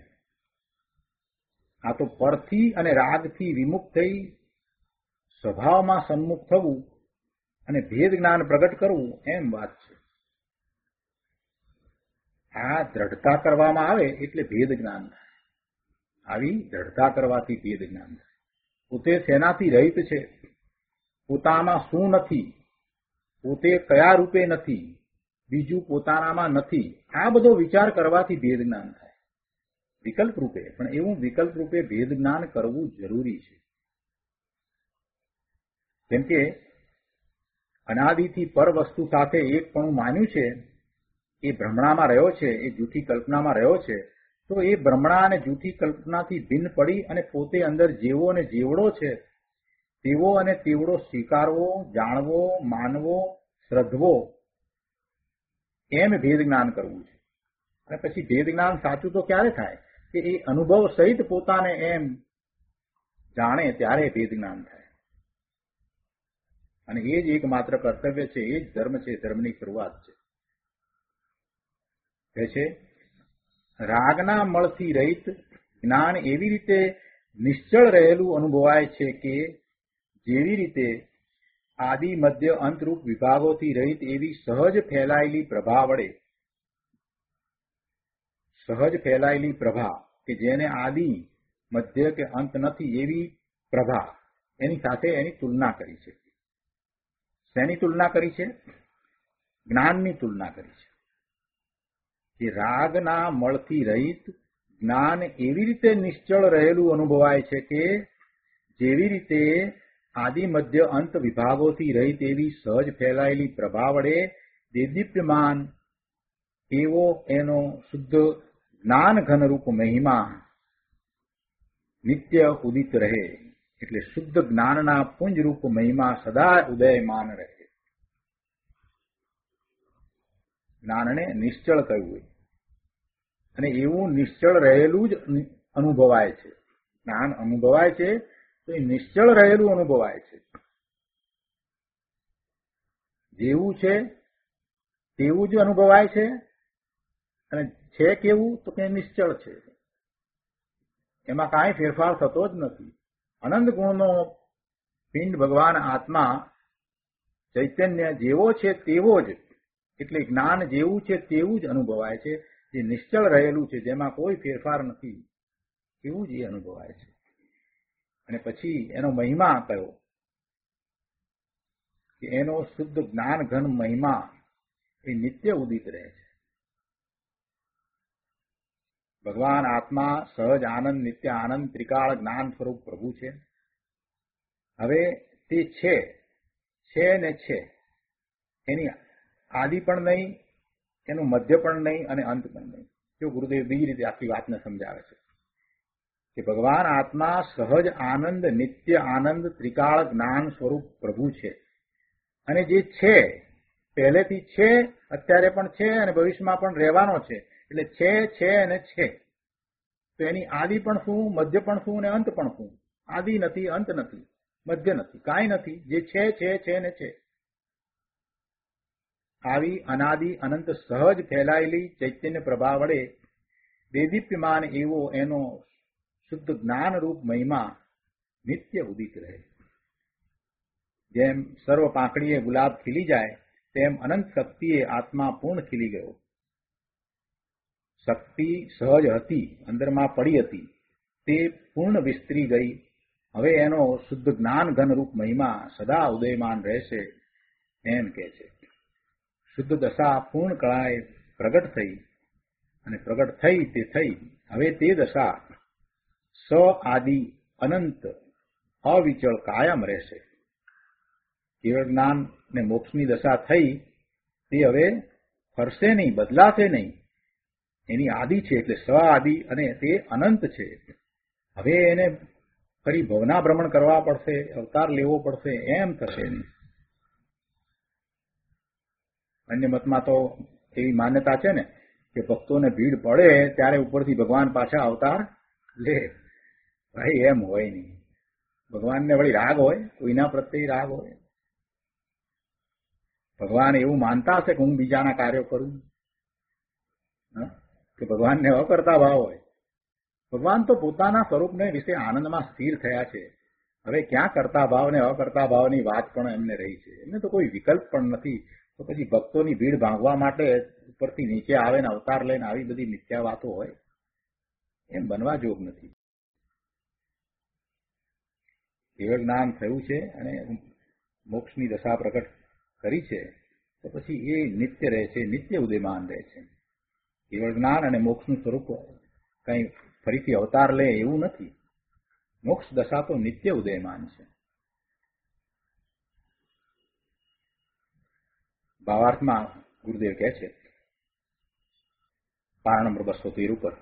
આ તો પરથી અને રાગથી વિમુખ થઈ સ્વભાવમાં સન્મુખ થવું અને ભેદ જ્ઞાન પ્રગટ કરવું એમ વાત છે. આ દ્રઢતા કરવામાં આવે એટલે ભેદ જ્ઞાન થાય. આવી દ્રઢતા કરવાથી ભેદ જ્ઞાન થાય. પોતે શેનાથી રહિત છે, પોતામાં શું નથી, પોતે કયા રૂપે નથી, બીજું પોતાનામાં નથી, આ બધો વિચાર કરવાથી ભેદ જ્ઞાન થાય. વિકલ્પ રૂપે, પણ એવું વિકલ્પ રૂપે ભેદ જ્ઞાન કરવું જરૂરી છે. કેમ કે અનાદિથી પર વસ્તુ સાથે એક પણ માન્યું છે, એ ભ્રમણામાં રહ્યો છે, એ જૂઠી કલ્પનામાં રહ્યો છે, તો એ ભ્રમણા અને જૂઠી કલ્પનાથી ભિન્ન પડી અને પોતે અંદર જેવો અને જેવડો છે તેવો અને તેવડો સ્વીકારવો, જાણવો, માનવો, શ્રદ્ધવો એમ ભેદ જ્ઞાન કરવું છે. અને પછી ભેદ જ્ઞાન સાચું તો ક્યારે થાય કે એ અનુભવ સહિત પોતાને એમ જાણે ત્યારે ભેદ જ્ઞાન થાય. અને એ જ એકમાત્ર કર્તવ્ય છે, એ જ ધર્મ છે, ધર્મની શરૂઆત છે. કહે છે રાગના મળથી રહિત જ્ઞાન એવી રીતે નિશ્ચળ રહેલું અનુભવાય છે કે જેવી રીતે આદિ મધ્ય અંતરૂપ વિભાગોથી રહિત એવી સહજ ફેલાયેલી પ્રભા કે જેને આદિ મધ્ય કે અંત નથી એવી પ્રભા, એની સાથે એની તુલના કરી છે. શેની તુલના કરી છે? જ્ઞાનની તુલના કરી છે. કે રાગના મળથી રહિત જ્ઞાન એવી રીતે નિશ્ચળ રહેલું અનુભવાય છે કે જેવી રીતે આદિ મધ્ય અંત વિભાગોથી રહિત એવી સહજ ફેલાયેલી પ્રભા વડે દેદીપ્યમાન એવો એનો શુદ્ધ જ્ઞાન ઘનરૂપ મહિમા નિત્ય ઉદિત રહે. એટલે શુદ્ધ જ્ઞાનના પુંજરૂપ મહિમા સદા ઉદયમાન રહે. જ્ઞાનને નિશ્ચળ કહ્યું હોય અને એવું નિશ્ચળ રહેલું જ અનુભવાય છે. જ્ઞાન અનુભવાય છે તો એ નિશ્ચળ રહેલું અનુભવાય છે. જેવું છે તેવું જ અનુભવાય છે. અને છે કેવું તો કે નિશ્ચળ છે, એમાં કાંઈ ફેરફાર થતો જ નથી. અનંત ગુણનો પિંડ ભગવાન આત્મા ચૈતન્ય જેવો છે તેવો જ, એટલે જ્ઞાન જેવું છે તેવું જ અનુભવાય છે. જે નિશ્ચળ રહેલું છે, જેમાં કોઈ ફેરફાર નથી, એવું જ એ અનુભવાય છે. અને પછી એનો મહિમા કયો કે એનો શુદ્ધ જ્ઞાન ઘન મહિમા એ નિત્ય ઉદિત રહે છે. ભગવાન આત્મા સહજ આનંદ, નિત્ય આનંદ, ત્રિકાળ જ્ઞાન સ્વરૂપ પ્રભુ છે. હવે તે છે ને છે, એની આદિ પણ નહીં, એનું મધ્ય પણ નહીં અને અંત પણ નહીં. જો ગુરુદેવ બીજી રીતે આખી વાતને સમજાવે છે કે ભગવાન આત્મા સહજ આનંદ, નિત્ય આનંદ, ત્રિકાળ જ્ઞાન સ્વરૂપ પ્રભુ છે. અને જે છે પહેલેથી છે, અત્યારે પણ છે અને ભવિષ્યમાં પણ રહેવાનો છે. એટલે છે અને છે. તો એની આદિ પણ શું, મધ્ય પણ શું અને અંત પણ શું? આદિ નથી, અંત નથી, મધ્ય નથી, કાંઈ નથી. જે છે ને છે. આવી અનાદિ અનંત સહજ ફેલાયેલી ચૈતન્ય પ્રભા વડે દેદીપ્યમાન એવો એનો શુદ્ધ જ્ઞાનરૂપ મહિમા નિત્ય ઉદિત રહે. જેમ સર્વ પાંખડીએ ગુલાબ ખીલી જાય તેમ અનંત શક્તિએ આત્મા પૂર્ણ ખીલી ગયો. શક્તિ સહજ હતી, અંદરમાં પડી હતી, તે પૂર્ણ વિસ્તરી ગઈ. હવે એનો શુદ્ધ જ્ઞાન ઘનરૂપ મહિમા સદા ઉદયમાન રહેશે એમ કહે છે. શુદ્ધ દશા પૂર્ણ કળાએ પ્રગટ થઈ અને પ્રગટ થઈ તે થઈ. હવે તે દશા સ આદિ અનંત અવિચળ કાયમ રહેશે. કેવળ જ્ઞાન ને મોક્ષની દશા થઈ તે હવે ફરશે નહીં, બદલાશે નહીં. એની આદિ છે એટલે સ આદિ અને તે અનંત છે. હવે એને ફરી ભવના ભ્રમણ કરવા પડશે, અવતાર લેવો પડશે એમ થશે નહીં. અન્ય મતમાં તો એવી માન્યતા છે ને કે ભક્તોને ભીડ પડે ત્યારે ઉપરથી ભગવાન પાછા અવતાર લે. ભાઈ એમ હોય નહીં. ભગવાનને વળી રાગ હોય, કોઈના પ્રત્યે રાગ હોય. ભગવાન એવું માનતા હશે કે હું બીજાના કાર્યો કરું, કે ભગવાનને અકર્તા ભાવ હોય. ભગવાન તો પોતાના સ્વરૂપને વિશે આનંદમાં સ્થિર થયા છે. હવે ક્યાં કરતા ભાવ ને અકર્તા ભાવની વાત પણ એમને રહી છે. એમને તો કોઈ વિકલ્પ પણ નથી. તો પછી ભક્તોની ભીડ ભાંગવા માટે ઉપરથી નીચે આવે ને અવતાર લઈને આવી બધી મિથ્યા વાતો હોય, એમ બનવા જોગ નથી. કેવળ જ્ઞાન થયું છે અને મોક્ષની દશા પ્રગટ કરી છે તો પછી એ નિત્ય રહે છે, નિત્ય ઉદયમાન રહે છે. કેવળ જ્ઞાન અને મોક્ષનું સ્વરૂપ કંઈ ફરીથી અવતાર લે એવું નથી. મોક્ષ દશા તો નિત્ય ઉદયમાન છે. ભાવાર્થમાં ગુરુદેવ કહે છે પારા નંબર 213 ઉપર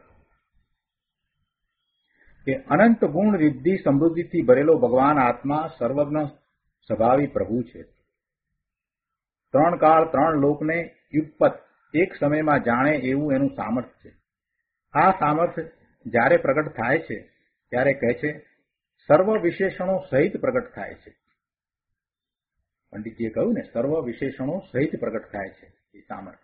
કે અનંત ગુણ રિદ્ધિ સમૃદ્ધિથી ભરેલો ભગવાન આત્મા સર્વજ્ઞ સ્વભાવી પ્રભુ છે. ત્રણ કાળ ત્રણ લોકને યુગપત એક સમયમાં જાણે એવું એનું સામર્થ્ય છે. આ સામર્થ્ય જ્યારે પ્રગટ થાય છે ત્યારે કહે છે સર્વ વિશેષણો સહિત પ્રગટ થાય છે. પંડિતજીએ કહ્યું ને, સર્વ વિશેષણો સહિત પ્રગટ થાય છે એ સામર્થ્ય.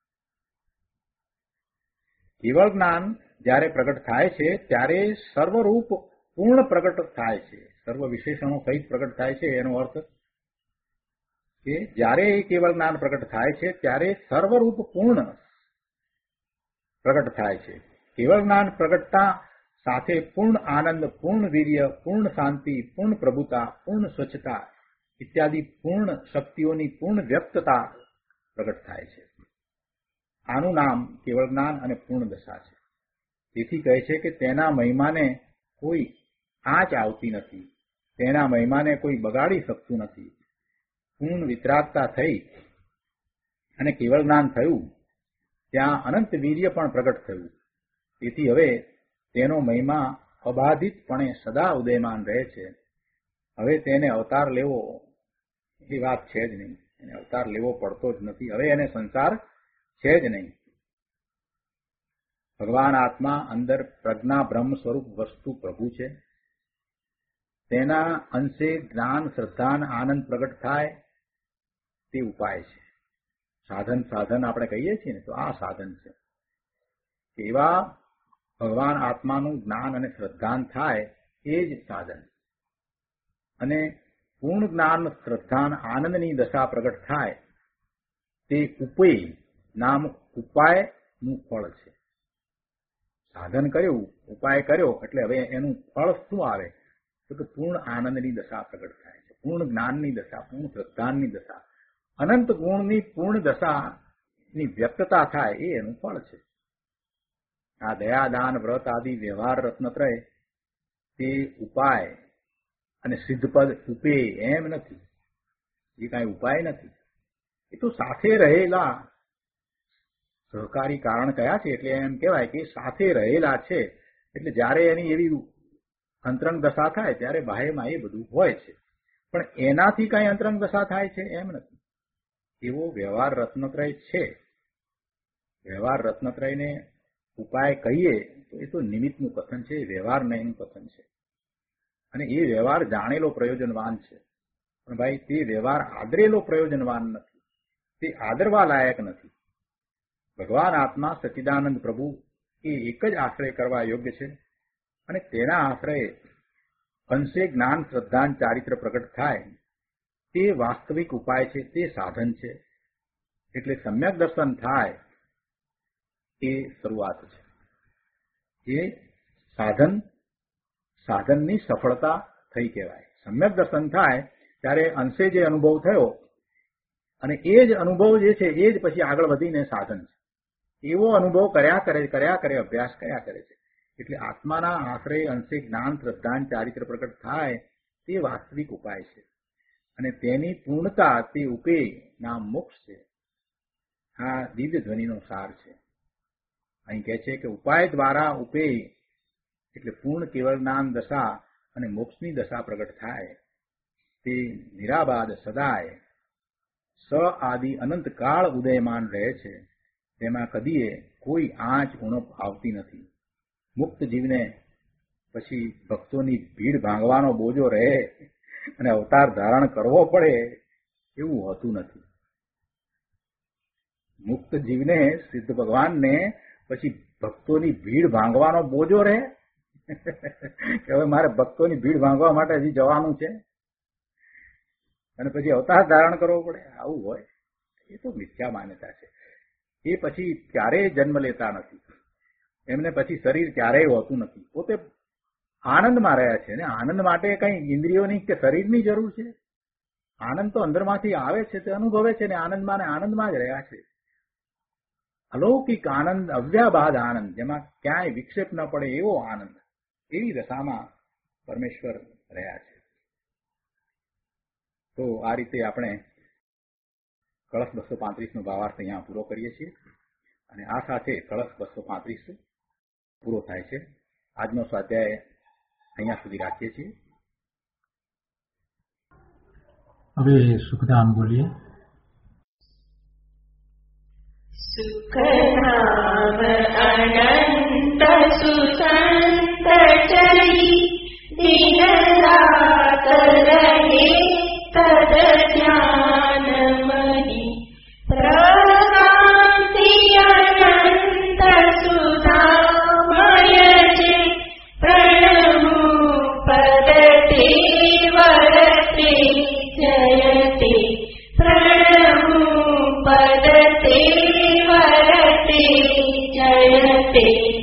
કેવળ જ્ઞાન જ્યારે પ્રગટ થાય છે ત્યારે સર્વરૂપ પૂર્ણ પ્રગટ થાય છે. સર્વ વિશેષણો સહિત પ્રગટ થાય છે એનો અર્થ કે જ્યારે એ કેવળ જ્ઞાન પ્રગટ થાય છે ત્યારે સર્વરૂપ પૂર્ણ પ્રગટ થાય છે. કેવળ જ્ઞાન પ્રગટતા સાથે પૂર્ણ આનંદ, પૂર્ણ વીર્ય, પૂર્ણ શાંતિ, પૂર્ણ પ્રભુતા, પૂર્ણ સ્વચ્છતા ઇત્યાદિ પૂર્ણ શક્તિઓની પૂર્ણ વ્યક્તતા પ્રગટ થાય છે. આનું નામ કેવળ જ્ઞાન અને પૂર્ણ દશા છે. તેથી કહે છે કે તેના મહિમાને કોઈ આંચ આવતી નથી, તેના મહિમાને કોઈ બગાડી શકતું નથી. પૂર્ણ વિતરાગતા થઈ અને કેવળ જ્ઞાન થયું ત્યાં અનંત વીર્ય પણ પ્રગટ થયું. તેથી હવે તેનો મહિમા અબાધિતપણે સદા ઉદયમાન રહે છે. હવે તેને અવતાર લેવો એ વાત છે જ નહીં. એને અવતાર લેવો પડતો જ નથી. હવે એને સંસાર છે જ નહીં. ભગવાન આત્મા અંદર પ્રજ્ઞા બ્રહ્મ સ્વરૂપ વસ્તુ પ્રભુ છે. તેના અંશે જ્ઞાન, શ્રદ્ધા, આનંદ પ્રગટ થાય તે ઉપાય છે. સાધન આપણે કહીએ છીએ ને, તો આ સાધન છે. એવા ભગવાન આત્માનું જ્ઞાન અને શ્રદ્ધાન થાય એ જ સાધન. અને પૂર્ણ જ્ઞાન, શ્રદ્ધાન, આનંદની દશા પ્રગટ થાય તે ઉપેય નામ ઉપાયનું ફળ છે. સાધન કર્યું, ઉપાય કર્યો એટલે હવે એનું ફળ શું આવે તો કે પૂર્ણ આનંદની દશા પ્રગટ થાય છે. પૂર્ણ જ્ઞાનની દશા, પૂર્ણ શ્રદ્ધાનની દશા, અનંત ગુણની પૂર્ણ દશાની વ્યક્તતા થાય એ એનું ફળ છે. આ દયા, દાન, વ્રત આદિ વ્યવહાર રત્નત્રય તે ઉપાય અને સિદ્ધપદ ઉપે એમ નથી. એ કાંઈ ઉપાય નથી. એ તો સાથે રહેલા સહકારી કારણ કયા છે એટલે એમ કહેવાય કે સાથે રહેલા છે. એટલે જ્યારે એની એવી અંતરંગ દશા થાય ત્યારે બાહ્યમાં એ બધું હોય છે, પણ એનાથી કઈ અંતરંગ દશા થાય છે એમ નથી. એવો વ્યવહાર રત્નત્રય છે. વ્યવહાર રત્નત્રયને ઉપાય કહીએ તો એ તો નિમિત્તનું કથન છે, વ્યવહાર નહીંનું કથન છે. અને એ વ્યવહાર જાણેલો પ્રયોજનવાન છે, પણ ભાઈ તે વ્યવહાર આદરેલો પ્રયોજનવાન નથી, તે આદરવા લાયક નથી. ભગવાન આત્મા સચ્ચિદાનંદ પ્રભુ એ એક જ આશ્રય કરવા યોગ્ય છે, અને તેના આશ્રય અંશે જ્ઞાન શ્રદ્ધાન ચારિત્ર પ્રગટ થાય તે વાસ્તવિક ઉપાય છે, તે સાધન છે. એટલે સમ્યક દર્શન થાય એ શરૂઆત છે. એ સાધનની સફળતા થઈ કહેવાય. સમ્યક દર્શન થાય ત્યારે અંશે જે અનુભવ થયો અને એ જ અનુભવ જે છે એ જ પછી આગળ વધીને સાધન છે. એવો અનુભવ કર્યા કરે અભ્યાસ કર્યા કરે છે. એટલે આત્માના આશ્રય અંશે જ્ઞાન શ્રદ્ધાન ચારિત્ર પ્રગટ થાય તે વાસ્તવિક ઉપાય છે, અને તેની પૂર્ણતા તે ઉપેય નામ મોક્ષ છે. આ દિવ્ય ધ્વનિનો સાર છે. અહીં કહે છે કે ઉપાય દ્વારા ઉપેય એટલે પૂર્ણ કેવળ જ્ઞાન દશા અને મોક્ષની દશા પ્રગટ થાય તે નિરાબાદ સદાય સ આદિ અનંત કાળ ઉદયમાન રહે છે. તેમાં કદીએ કોઈ આંચ ઉણપ આવતી નથી. મુક્ત જીવને પછી ભક્તોની ભીડ ભાંગવાનો બોજો રહે અને અવતાર ધારણ કરવો પડે એવું હોતું નથી. મુક્ત જીવને સિદ્ધ ભગવાનને પછી ભક્તોની ભીડ ભાંગવાનો બોજો રહે કે હવે મારે ભક્તોની ભીડ ભાંગવા માટે હજી જવાનું છે અને પછી અવતાર ધારણ કરવો પડે, આવું હોય એ તો મિથ્યા માન્યતા છે. એ પછી ક્યારેય જન્મ લેતા નથી, એમને પછી શરીર ક્યારેય હોતું નથી. પોતે આનંદમાં રહ્યા છે, ને આનંદ માટે કઈ ઇન્દ્રિયોની કે શરીરની જરૂર છે? આનંદ તો અંદરમાંથી આવે છે, તે અનુભવે છે, ને આનંદમાં જ રહ્યા છે. અલૌકિક આનંદ, અવ્યાબાદ આનંદ, જેમાં ક્યાંય વિક્ષેપ ન પડે એવો આનંદ, એવી દશામાં પરમેશ્વર રહ્યા છે. તો આ રીતે આપણે કળશ 235 નો ભાવાર્થ અહીંયા પૂરો કરીએ છીએ, અને આ સાથે કળશ 235 પૂરો થાય છે. આજનો સ્વાધ્યાય અહીંયા સુધી રાખીએ છીએ. હવે સુખધામ બોલીએ. સુખધામ અનંત સુસંત ચરી દિન રાત રહે તદ ધ્યાન મહી પ્રકાંતિ અનંત સુધામય છે પ્રણમુ પદતે વરતે જયતે પ્રણમુ પદતે વરતે જયતે